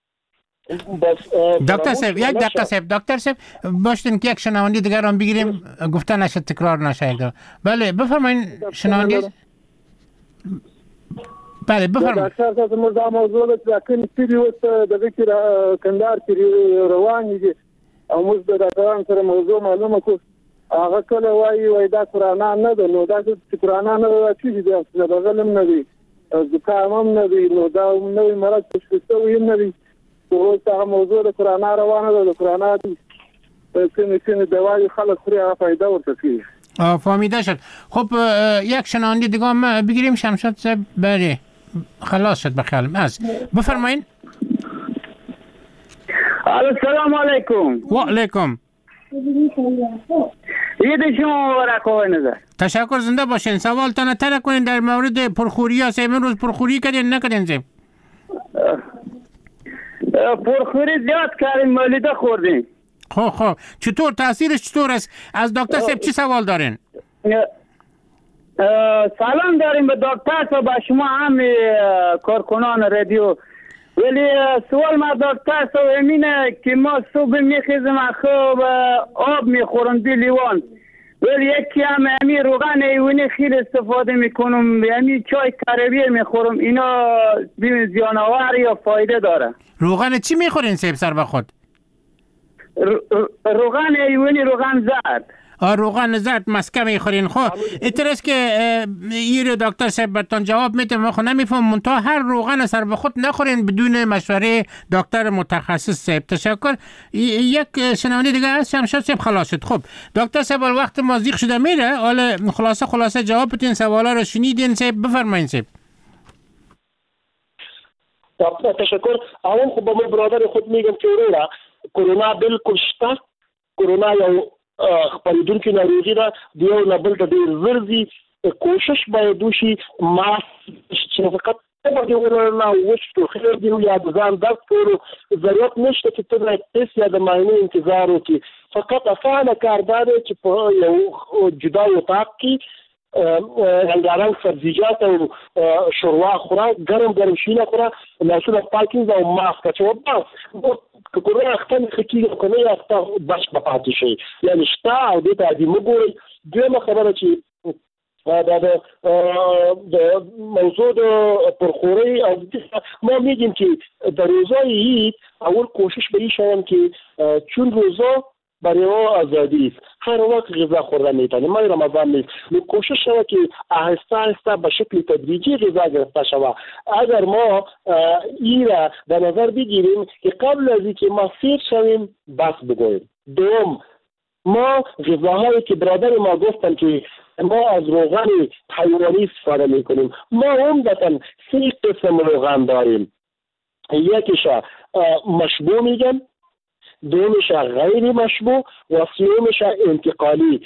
دکتر صاحب یک دقیقه صاحب دکتر صاحب باشین که یک شنونده دیگر هم بگیریم گفته نشه تکرار نشه. بله بفرمایید شنونده. بله بفرمایید.
دکتر صاحب موږ موضوع د کني پیری وست د ذکر کندهار کې روان دي او موږ د ډاکټرانو سره موضوع معلومه کو هغه کله وایي دا کرونا نه ده نو دا چې کرونا نه ده چې دې د غلم نه دي زکام هم نه دي نو دا نوې مرض تشخیص شوی نه دي. اوس هغه موضوع د کرونا روانه ده. د کرونا کني دوايي خلک خوري هغه فایده ورته کوي.
فهمیده شد. خب یک شنونده دیگه هم بگیریم شمشاد صاحب. بله خلاص شد بخیر. بفرمایید.
السلام علیکم.
و علیکم.
عید شما مبارک آقای نظر.
تشکر زنده باشین. سوالتان طرح کنین در مورد پرخوری ها. امروز پرخوری کردین نکردین زیم؟
پرخوری زیاد کردیم مالیده خوردیم.
خب چطور تاثیرش چطور است؟ از دکتر صاحب چی سوال دارین؟
سلام داریم به دکتر صاحب به شما هم کارکنان رادیو. ولی سوال ما دکتر صاحب امینه که ما صبح میخیزم خوب آب میخورم 2 لیوان ولی یکی هم امی روغن ایوانی خیلی استفاده میکنم یعنی چای کربی میخورم اینا زیانآور یا فایده داره؟
روغن چی میخورین سیب سر به خود؟
روغن ایوانی روغن زرد.
روغن زرد مسکه میخورین. خب اینطوریست که این دکتر صاحب براتون جواب میده. ما خود نمیفهم منتها هر روغن سر به خود نخورین بدون مشوره دکتر متخصص صاحب. تشکر. یک شنونده دیگه هست شمشاد صاحب خلاص شد. خب دکتر صاحب وقت ما زیق شده میره. حالا خلاصه جواب بدین سوالا رو شنیدین صاحب. بفرمایید صاحب.
تشکر. اول خب با برادر خود میگم که کرونا بالکل شته. کرونا یو خپریدونکو ناروغي ده. د یو نه بل ته ډېر زر ځي. کوشش باید وشي ماسک چې فقط باندې ورنه وشتو خیر دی یا د ځان درد کولو ضرورت نشته چې ته د تست یا د معاینې انتظار وکړي. فقط اسانه کار دا دی چې په یو جدا اتاق کې رنګارنګ سبزیجات او شوروا خوره ګرم شینه خوره لاسونه پاکینځ او ماسک اچوه. بس که کرونا اخته نخکیږي او که نه اخته بچ به پاتې شي یعنې شته او دې ته عادي مه ګورئ. دویمه خبره چې دا د موضوع د پرخورۍ او ما میگیم که در روزای عید اول کوشش به این شوم که چون روزا برای ما آزادی است هر وقت غذا خوردن میتونیم. ما رمضان نیست می کوشش شود که آهسته به شکل تدریجی غذا گرفته شود. اگر ما این را در نظر بگیریم که قبل از اینکه ما سیر شویم بس بگوییم. دوم ما غذاهایی که برادر ما گفتن که ما از روغن حیوانی استفاده میکنیم. ما عمدتاً 3 قسم روغن داریم. یکیش مشبوع میگن، دومش غیر مشبوع و سومش انتقالی.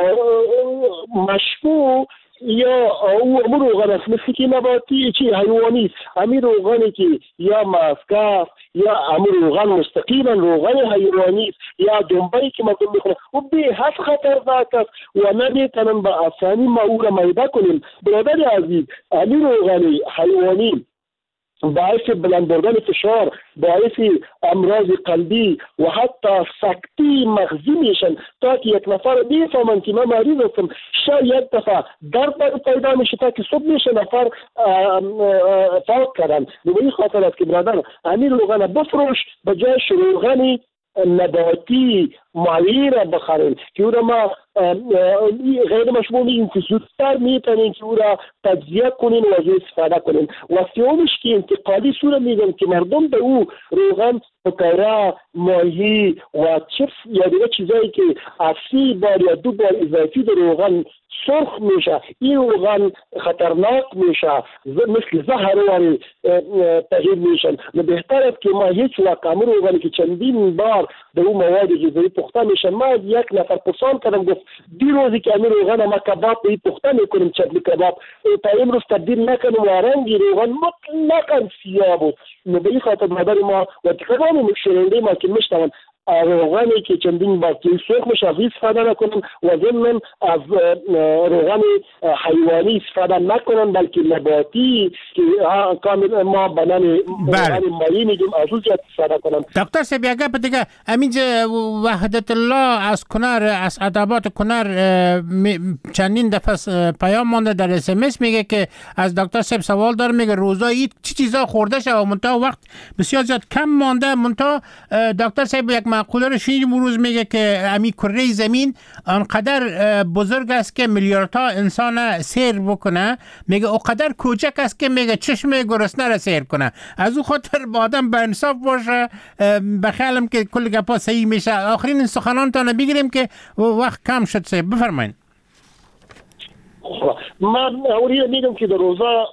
مشبوع یا او روغن است مثل که نباتی چی حیوانی است. امی روغنی که یا ماسکاف یا امی روغن مستقیما روغن حیوانی است یا دنبایی که مردم میخورن و به حد خطرناک است و نمیتونن به آسانی ما او را میده کنیم. برادر عزیز امی روغن حیوانی باعث بلند بردن فشار، باعث امراض قلبی و حتی سکته مغزی میشن. تا که یک نفر بیفهمن که من مریض هستم شاید یک دفعه درد پیدا میشه تا که صبح میشه نفر فوت کردن. به این خاطر است که برادر همین روغن بفروش به جای روغن نباتی مایع را بخریم که او را ما غیر مشمول این که زودتر میتونیم که او را تجزیه کنیم و از استفاده کنیم. و سومش که انتقالی سو را میگم که مردم به او روغن پکاره، ماهی و چپس یا دیگه چیزایی که از 3 بار یا 2 بار اضافی در روغن سرخ میشه، این روغن خطرناک میشه، مثل زهر واری تغییر میشن. بهتر است که ما هیچ وقت امر روغنی که چندین بار به اون مواد غذایی پخته میشن، ما از یک نفر پرسان کردم گفت دیروزی که امر روغن ما کباب به پخته میکنیم، چپلی کباب تا امروز تبدیل نکنیم و رنگی روغن مطلقا سیاه بود. به این خاطر مادر ما و تمام شنونده ما که میشنون روغنی که چندین بار سرخ میشه از استفاده نکنن و ضمن از روغن حیوانی استفاده نکنن بلکه نباتی که کامل ما بنام روغن مایی میگیم از اون استفاده کنن.
دکتر صاحب یک گپ دیگه، همینجا وحدت الله از کنر از ادبات کنر چندین دفعه پیام مونده در SMS میگه که از دکتر صاحب سوال داره، میگه روزا عید چی چیزا خورده شه و منتها وقت بسیار زیاد کم مونده. منتها دکتر صاحب یک مقوله رو شنیدیم امروز میگه که امی کره زمین آنقدر بزرگ است که میلیاردها انسان سیر بکنه، میگه اوقدر کوچک است که میگه چشم گرسنه را سیر کنه. از او خاطر با آدم به انصاف باشه. بخیالم که کل گپا صحیح میشه. آخرین سخنانتان بگیریم که وقت کم شد. صاحب بفرمایید.
من اولی میگم که در روزا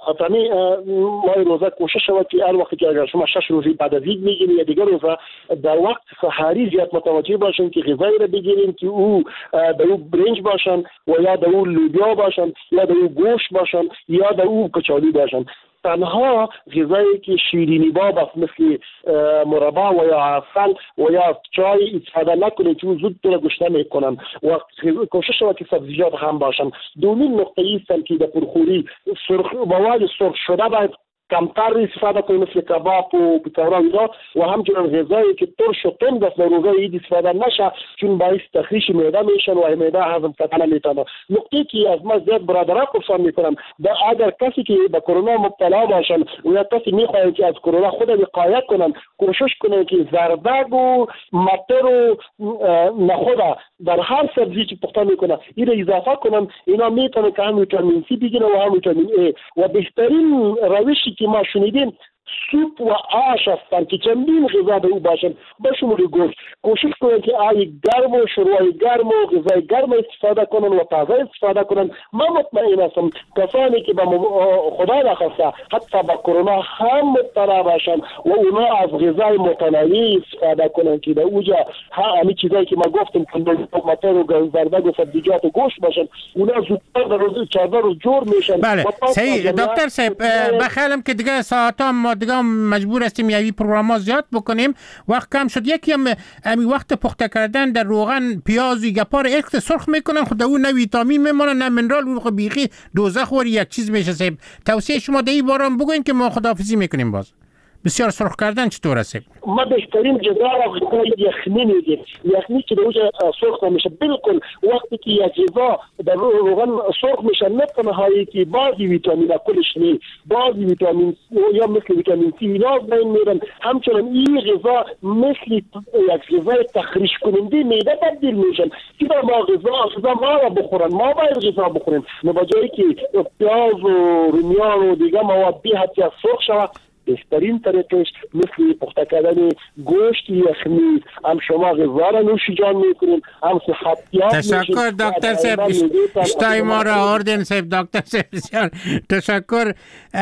ما روزا کوشش شود که هر وقت که اگر شما 6 روزی بعد از عید میگیریم یا دیگر روزا در وقت سحری زیاد متوجه باشیم که غذایی را بگیریم که او در او برنج باشن و یا در او لوبیا باشن یا در او گوشت باشن یا در او کچالو باشن. تنها غذایی که شیرینی باب است مثل مربا و یا عسل و یا چای استفاده نکنید که زود تو را گشنه میکنن و کوشش شود که سبزیجات هم باشن. دومین نقطه ایست که در پرخوری مواد سرخ شده باید کمتر استفاده کنیم مثل کباب و پیتزا و همچنین غذایی که ترش و تند است در روزای عید استفاده نشه چون باعث تخریش معده میشن و معده هضم کردن نمیتونه. نکته که از ما زیاد برادران پرسان میکنم اگر کسی که به کرونا مبتلا باشن و یا کسی میخواهند که از کرونا خود وقایت کنن کوشش کنن که زردگ و مطر و نخود در هر سبزی که پخته میکنن این اضافه کنن، اینا میتونه که هم ویتامین سی بگیره و هم ویتامین ای. و بهترین روشی که ما شنیدیم سوپ و آش هستن که چندین غذا به او باشن به شمول گوشت. کوشش کنن که آی گرم و شروع گرم و غذای گرم استفاده کنن و تازه استفاده کنن. من مطمئن هستم کسانی که به خدا نخواسته حتی با کرونا هم مبتلا باشن و اونا از غذای متنوع استفاده کنن که در اوجا همین چیزایی که ما گفتیم مطر و زردگ و سبزیجات و گوشت باشن اونا زودتر در روز 14 روز جور میشن.
بله صحیح دکتر صاحب، بخیالم که دیگه ساعت‌ها ما دیگه مجبور هستیم یعنی پروگرام زیاد بکنیم، وقت کم شد. یکی هم امی وقت پخته کردن در روغن پیازی گپار اخت سرخ میکنن خود اون نه ویتامین میمونه نه منرال، اون بیخی دوزخ ور یک چیز میشه. صاحب توصیه شما در این بارم بگوین که ما خداحافظی میکنیم. باز بسیار سرخ کردن چطور است؟
ما بهترین غذا را یخنی میگیم، یخنی که دوجه سرخ نمیشه. بالکل وقتی که یک غذا در روغن سرخ میشه نه تنهایی که بعضی ویتامین کلش نه، بعضی ویتامین یا مثل ویتامین سی اینا بین میرن، همچنین این غذا مثل یک غذای تخریش کننده معده تبدیل میشن که ما غذا ما را بخورن، ما باید غذا بخوریم نه با جایی که پیاز و رومیان و دیگه مواد بی حتی سرخ شود. بهترین طریقش مثل پخته کردن گوشت یخنی، هم شما غذا را نوش جان میکنین هم صحتیاب میشین.
تشکر دکتر صاحب، اشتای ما را آوردین. صاحب دکتر صاحب بسیار تشکر.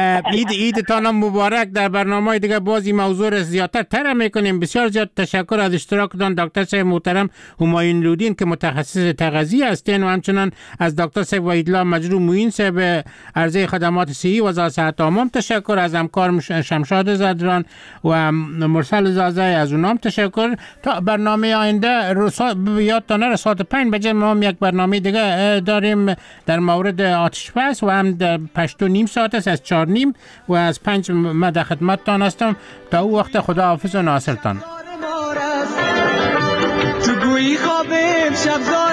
عیدتان مبارک. در برنامه دیگه بازی موضوع را زیادتر طرح میکنیم. بسیار زیاد تشکر از اشتراکتان دکتر صاحب محترم همایون لودین که متخصص تغذیه هستین و همچنان از دکتر صاحب وحیدالله مجروح موین صاحب عرضه خدمات صحی وزارت صحت عامه تشکر. از همکار شمشاد زدران و مرسل زازای از اونام تشکر. تا برنامه آینده یادتان نره ساعت 5 بجه ما هم یک برنامه دیگه داریم در مورد آتش بس و هم در 8:30 ساعت است از 4:30 و از 5 من در خدمتتان هستم. تا او وقت خدا حافظ و ناصرتان.
تو گویی خواب امشب زار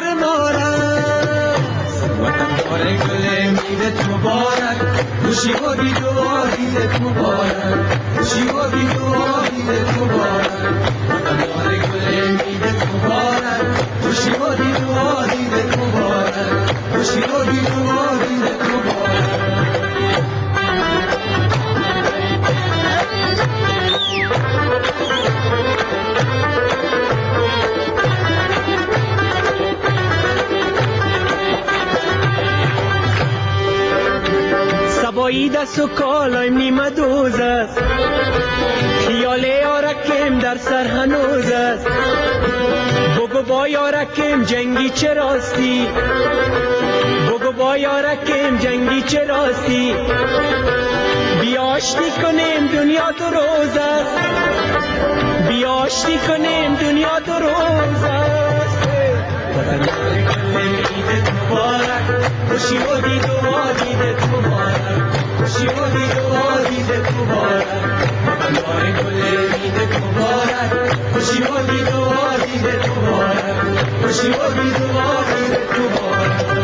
وطن گل میدت مبارک، خوشی و بیدواریت مبارک، خوشی و بیدواریت مبارک، وطن گل میدت مبارک. کس و کالایم نیمه دوز است خیال یارکیم در سر هنوز است بگو با یارکیم جنگی چه راستی بگو با یارکیم جنگی چه راستی بیاشتی کنیم دنیا دو روز است بیاشتی کنیم دنیا دو روز است وطن یاری کنیم عیدت مبارک خوشی و دید و عیدت مبارک خوشی و دید و عیدت مبارک وطن یاری کنیم عیدت مبارک خوشی و دید و عیدت مبارک خوشی و دید و عیدت مبارک